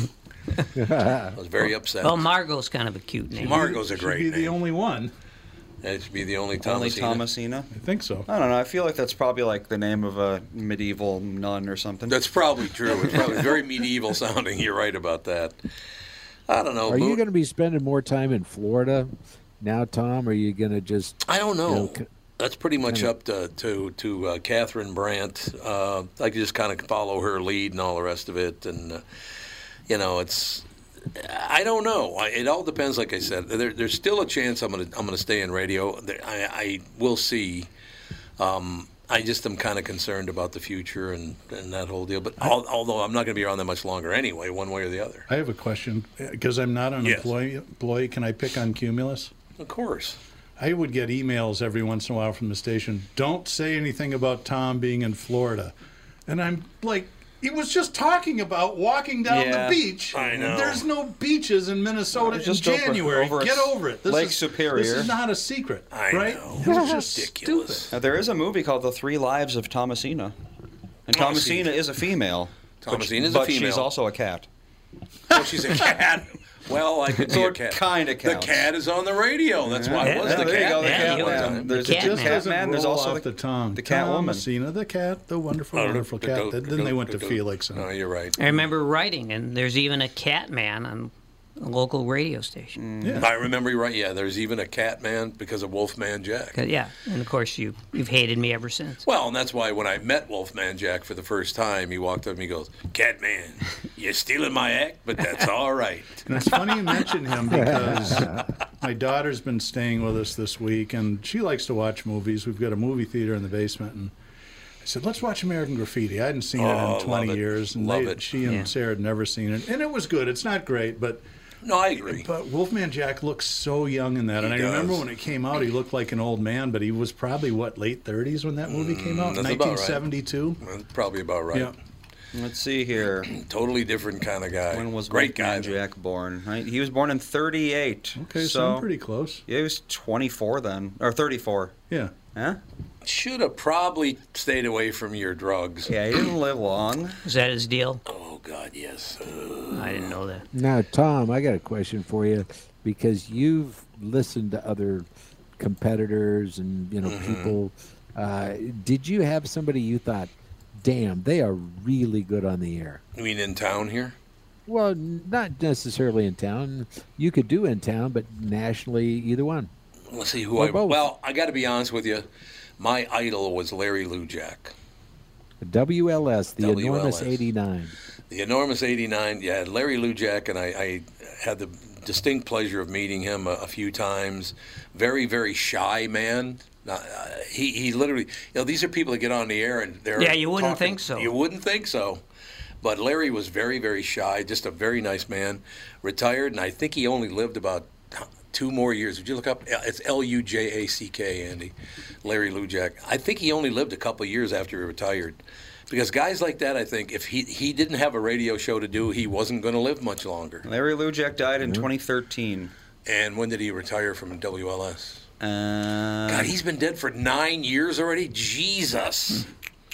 I was very upset. Well, Margot's kind of a cute name. Margot's a She'd great be the name. only one. That should be the only Only Thomasina. Thomasina. I think so. I don't know. I feel like that's probably like the name of a medieval nun or something. That's probably true. It's probably very medieval sounding. You're right about that. I don't know. Are you Mo- going to be spending more time in Florida now, Tom? Or are you going to just? I don't know. you know, c- That's pretty much kinda- up to to to uh, Catherine Brandt. Uh, I just kind of follow her lead and all the rest of it, and uh, you know, it's. I don't know. I, it all depends. Like I said, there, there's still a chance I'm gonna I'm gonna stay in radio. There, I, I will see. Um, I just am kind of concerned about the future and, and that whole deal. But al- although I'm not going to be around that much longer anyway, one way or the other. I have a question because I'm not an Yes. employee. Employee, can I pick on Cumulus? Of course. I would get emails every once in a while from the station. Don't say anything about Tom being in Florida, and I'm like, he was just talking about walking down Yeah. the beach. I know. There's no beaches in Minnesota in Just over- January. over Get at over it. This Lake is, Superior. This is not a secret, I right? know. It was just Ridiculous. stupid. Now, there is a movie called The Three Lives of Thomasina. And Oh, see. Thomasina is a female. but- Thomasina is a but she's female. also a cat. Oh, she's a cat. Well, I could So be a it cat. kinda The counts. cat is on the radio. That's why it was Yeah, the there you cat. go, the Yeah, cat you man. were- There's the a cat Just man. doesn't man. There's roll also off the, the tongue. the cat woman. Thomasina, the cat, the wonderful, Oh, wonderful do- cat. do- Then do- they went do- to do- Felix. And No, you're right. I remember writing, and there's even a cat man on a local radio station. yeah. I remember you right. Yeah, there's even a cat man because of Wolfman Jack. 'Cause- Yeah, and of course you you've hated me ever since. Well, and that's why when I met Wolfman Jack for the first time, he walked up and he goes, "Catman, you're stealing my act, but that's all right." And it's funny you mention him because my daughter's been staying with us this week, and she likes to watch movies. We've got a movie theater in the basement, and I said, "Let's watch American Graffiti." I hadn't seen Oh, it love in twenty it. years, and Love they, it. she and Yeah. Sarah had never seen it, and it was good. It's not great, but No, I agree. but Wolfman Jack looks so young in that, He and I does. remember when it came out, he looked like an old man, but he was probably what late thirties when that movie came out, Mm, that's about right. nineteen seventy-two. That's probably about right. Yeah. Let's see here. Totally different kind of guy. When was Great guy. Wolfman Jack born? Right? He was born in thirty-eight. Okay, so, I'm pretty close. Yeah, he was twenty-four then, or thirty-four. Yeah. Huh? Should have probably stayed away from your drugs. Yeah, he didn't live long. Was that his deal? Oh God, yes. I didn't know that. Now, Tom, I got a question for you because you've listened to other competitors and you know Mm-hmm. people. Uh, did you have somebody you thought, "Damn, they are really good on the air"? You mean in town here? Well, n- not necessarily in town. You could do in town, but nationally, either one. let's see who Or I. both. Well, I got to be honest with you. My idol was Larry Lujack. W L S, the W L S. enormous eighty-nine. The enormous eighty-nine. Yeah, Larry Lujack, and I, I had the distinct pleasure of meeting him a, a few times. Very, very shy man. Uh, he he literally, you know, these are people that get on the air and they're Yeah, you wouldn't talking- think so. You wouldn't think so. But Larry was very, very shy, just a very nice man. Retired, and I think he only lived about two more years. Would you look up? It's L U J A C K, Andy. Larry Lujack. I think he only lived a couple of years after he retired. Because guys like that, I think, if he, he didn't have a radio show to do, he wasn't going to live much longer. Larry Lujack died in twenty thirteen. And when did he retire from W L S? Uh, God, he's been dead for nine years already? Jesus.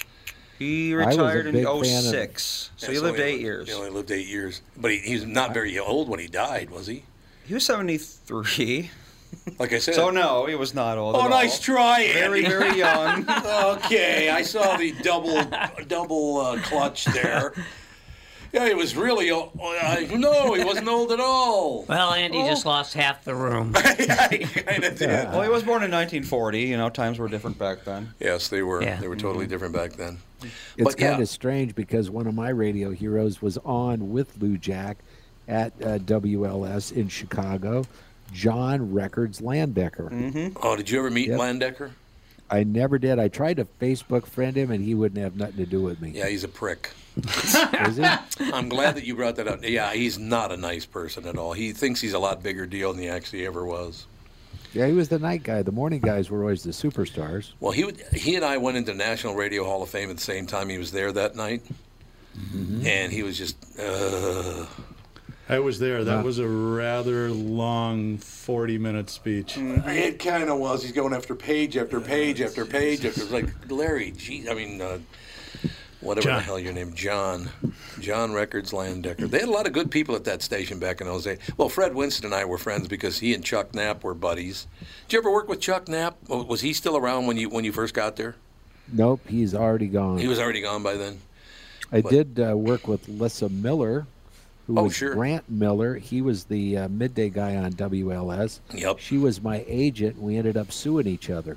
He I was a retired in big oh fan of- six, so Yeah, he so lived he eight lived- years. He only lived eight years. But he, he's not very old when he died, was he? He was seventy-three. Like I said. So no, he was not old. Oh, at nice all. try, Very, Andy. very young. Okay, I saw the double double uh, clutch there. Yeah, he was really old. Uh, no, he wasn't old at all. Well, Andy just lost half the room. Yeah, he kind of did. Well, he was born in nineteen forty. You know, times were different back then. Yes, they were. Yeah. They were totally different back then. It's But, yeah. kind of strange because one of my radio heroes was on with Lou Jack at uh, W L S in Chicago, John Records Landecker. Mm-hmm. Oh, did you ever meet Yep. Landecker? I never did. I tried to Facebook friend him, and he wouldn't have nothing to do with me. Yeah, he's a prick. Is he? I'm glad that you brought that up. Yeah, he's not a nice person at all. He thinks he's a lot bigger deal than he actually ever was. Yeah, he was the night guy. The morning guys were always the superstars. Well, he would, he and I went into National Radio Hall of Fame at the same time he was there that night, Mm-hmm. and he was just. Uh, I was there. That Uh, was a rather long forty-minute speech. It kind of was. He's going after page after page after page after. It's like Larry, gee, I mean, uh, whatever John. the hell your name, John, John Records Landecker. They had a lot of good people at that station back in those days. Well, Fred Winston and I were friends because he and Chuck Knapp were buddies. Did you ever work with Chuck Knapp? Was he still around when you when you first got there? Nope, he's already gone. He was already gone by then. I but- did uh, work with Lissa Miller, who Oh, was sure. Grant Miller. He was the uh, midday guy on W L S. Yep. She was my agent, and we ended up suing each other.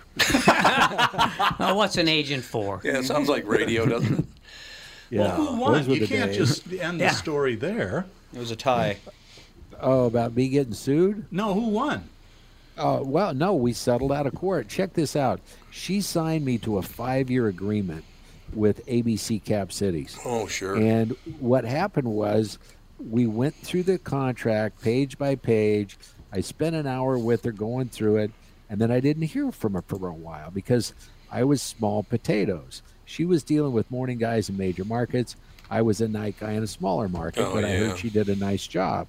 Oh, what's an agent for? Yeah, it sounds like radio, doesn't it? Yeah, Well, who won? those were You the can't days. just end Yeah. the story there. It was a tie. Oh, about me getting sued? No, who won? Oh, well, no, we settled out of court. Check this out. She signed me to a five-year agreement with A B C Cap Cities. Oh, sure. And what happened was we went through the contract page by page. I spent an hour with her going through it, and then I didn't hear from her for a while because I was small potatoes. She was dealing with morning guys in major markets. I was a night guy in a smaller market, Oh, but I yeah. heard she did a nice job.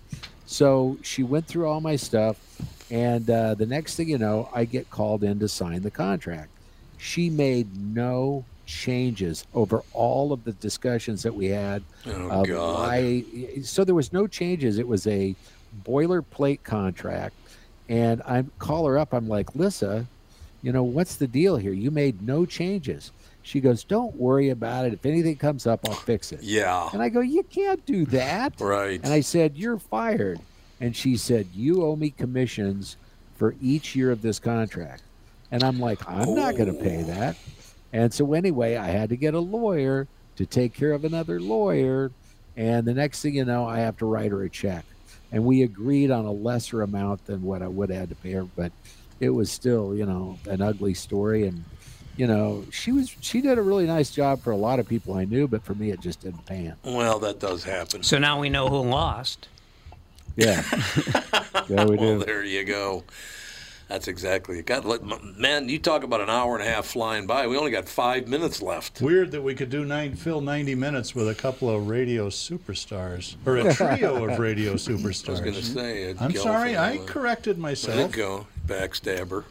So she went through all my stuff, and uh, the next thing you know, I get called in to sign the contract. She made no changes over all of the discussions that we had. Oh, of God. why- so there was no changes. It was a boilerplate contract, and I call her up. I'm like, Lissa, you know, what's the deal here? You made no changes. She goes, don't worry about it. If anything comes up, I'll fix it. Yeah. And I go, you can't do that. Right. And I said, you're fired. And she said, you owe me commissions for each year of this contract. And I'm like, I'm not going to pay that. And so anyway, I had to get a lawyer to take care of another lawyer. And the next thing you know, I have to write her a check. And we agreed on a lesser amount than what I would have had to pay her. But it was still, you know, an ugly story. And, you know, she was she did a really nice job for a lot of people I knew, but for me, it just didn't pan. Well, that does happen. So now we know who lost. Yeah. Yeah, we Well, do. there you go. That's exactly it. God, look, man, you talk about an hour and a half flying by. We only got five minutes left. Weird that we could do nine, fill ninety minutes with a couple of radio superstars, or a trio of radio superstars. I was going to say. uh, I'm Gelf sorry, and, I uh, corrected Let myself. it go, backstabber.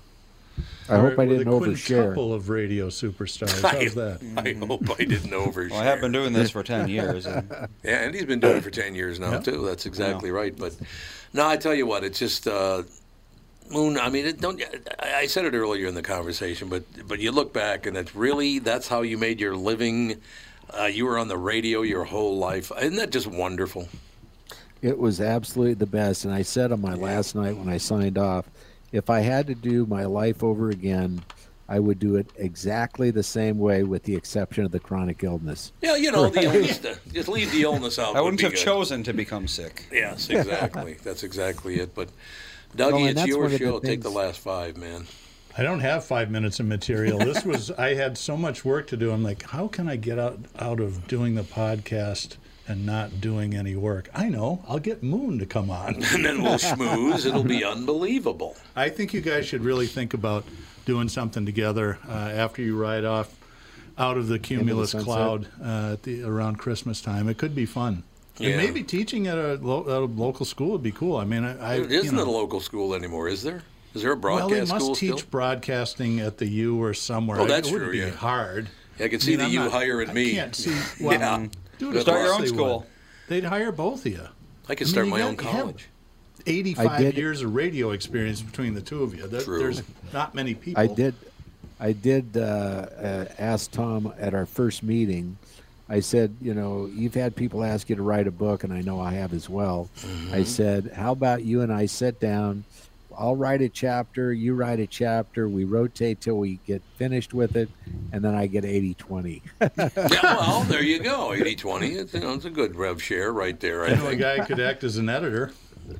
I hope I With didn't a overshare. quintuple of radio superstars. I, How's that? I hope I didn't overshare. Well, I have been doing this for ten years. And Yeah, and he's been doing it for ten years now, Yeah. too. That's exactly right. But, no, I tell you what, it's just, uh, Moon, I mean, it don't. I I said it earlier in the conversation, but but you look back, and it's really, that's how you made your living. Uh, you were on the radio your whole life. Isn't that just wonderful? It was absolutely the best. And I said on my last night when I signed off, if I had to do my life over again, I would do it exactly the same way, with the exception of the chronic illness. Yeah, you know, the illness, just leave the illness out. I wouldn't would have be good. chosen to become sick. Yes, exactly. That's exactly it. But, Dougie, Well, and it's that's your one of the show. Take the things- last five, man. I don't have five minutes of material. This was, I had so much work to do. I'm like, how can I get out, out of doing the podcast and not doing any work? I know. I'll get Moon to come on. And then we'll schmooze. It'll be unbelievable. I think you guys should really think about doing something together uh, after you ride off out of the cumulus sunset. cloud uh, at the, around Christmas time. It could be fun. Yeah. And maybe teaching at a, lo- at a local school would be cool. I mean, I, I It isn't you know, a local school anymore, is there? Is there a well, broadcast they must school teach still? broadcasting at the U or somewhere. Oh, that's it would true, be yeah. hard. I can see I mean, the I'm U not- hiring me. I can't see. Well, Yeah. dude, of Start your course own they school. would. They'd hire both of you. I could I mean, start you my got- own you have college. eighty-five I did- years of radio experience between the two of you. There, True. There's not many people. I did, I did uh, uh, ask Tom at our first meeting. I said, you know, you've had people ask you to write a book, and I know I have as well. Mm-hmm. I said, how about you and I sit down? I'll write a chapter, you write a chapter, we rotate till we get finished with it, and then I get eighty twenty. Yeah, well, there you go. eighty twenty. It's, you know, it's a good rev share right there, I I know a think. guy could act as an editor.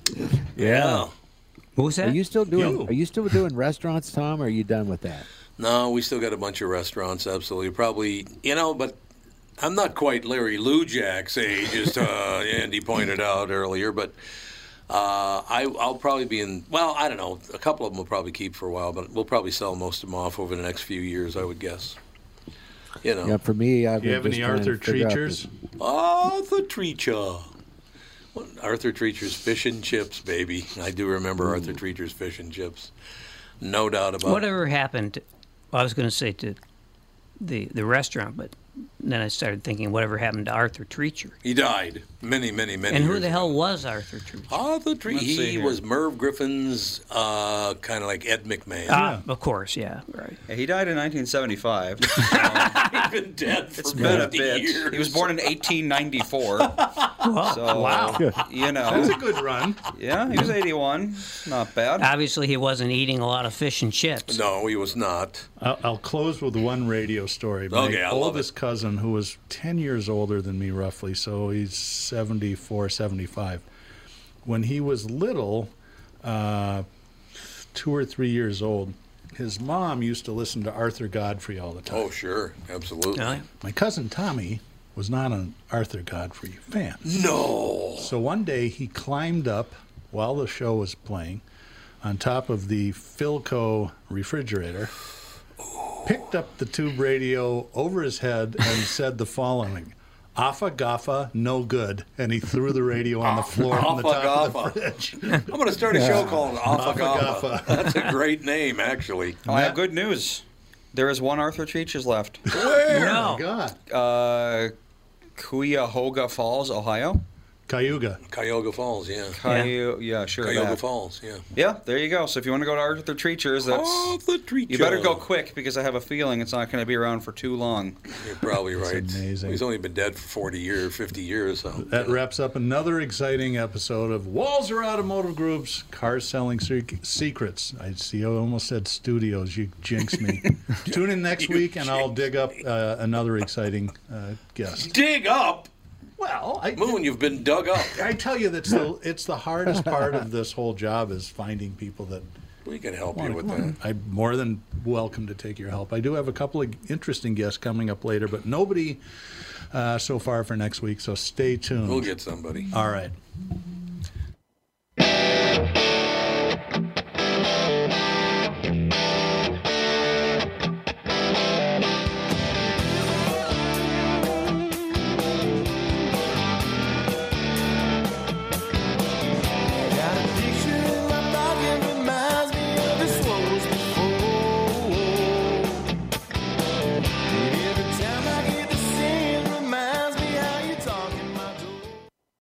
Yeah. What was Are that? you still doing? You. Are you still doing restaurants, Tom? Or are you done with that? No, we still got a bunch of restaurants, absolutely. Probably, you know, but I'm not quite Larry Lujak's age, as uh, Andy pointed out earlier, but uh, I, I'll probably be in, well, I don't know, a couple of them will probably keep for a while, but we'll probably sell most of them off over the next few years, I would guess. You know. Yeah, for me, I've Do you been have just any trying to Arthur figure out Treachers? this- Arthur Treacher. What, Arthur Treacher's Fish and Chips, baby. I do remember Arthur Treacher's Fish and Chips. No doubt about it. Whatever happened, well, I was going to say to the the restaurant, but then I started thinking, whatever happened to Arthur Treacher? He died many, many, many And who years the ago. hell was Arthur Treacher? Arthur Treacher. Let's see He here. was Merv Griffin's uh, kind of like Ed McMahon. Ah, of course, yeah, right. Yeah, he died in nineteen seventy-five. He's been dead for It's been a fifty bit. years. He was born in eighteen ninety-four. Well, So, wow. you That's a know. good run. Yeah, he was eighty-one. Not bad. Obviously, he wasn't eating a lot of fish and chips. No, he was not. I'll, I'll close with one radio story. My Okay, I love oldest cousin, who was ten years older than me roughly, so he's seventy-four, seventy-five. When he was little, uh, two or three years old, his mom used to listen to Arthur Godfrey all the time. Oh, sure. Absolutely. Oh, yeah. My cousin Tommy was not an Arthur Godfrey fan. No. So one day he climbed up while the show was playing on top of the Philco refrigerator, picked up the tube radio over his head and said the following: "Affa Gaffa, no good." And he threw the radio on the floor on the top of the fridge. I'm going to start a show called Affa Gaffa. Gaffa. That's a great name, actually. Oh, I have good news. There is one Arthur Treacher's left. Where? Oh, God. Uh, Cuyahoga Falls, Ohio. Cayuga. Cuyahoga Falls, yeah. Cayu- yeah, sure. Cuyahoga that. Falls, yeah. Yeah, there you go. So if you want to go to Arthur Treacher's, that's Arthur Treacher. you better go quick because I have a feeling it's not going to be around for too long. You're probably That's right. amazing. He's only been dead for forty years, fifty years, so. That wraps up another exciting episode of Walzer Automotive Group's Car Selling Sec- Secrets. I see I almost said studios. You jinxed me. Tune in next You week and I'll dig up uh, another exciting uh, guest. Dig up? Well, I, Moon, you've been dug up. I tell you, that's the, it's the hardest part of this whole job is finding people that We can help want you to with come on. that. I'm more than welcome to take your help. I do have a couple of interesting guests coming up later, but nobody uh, so far for next week, so stay tuned. We'll get somebody. All right.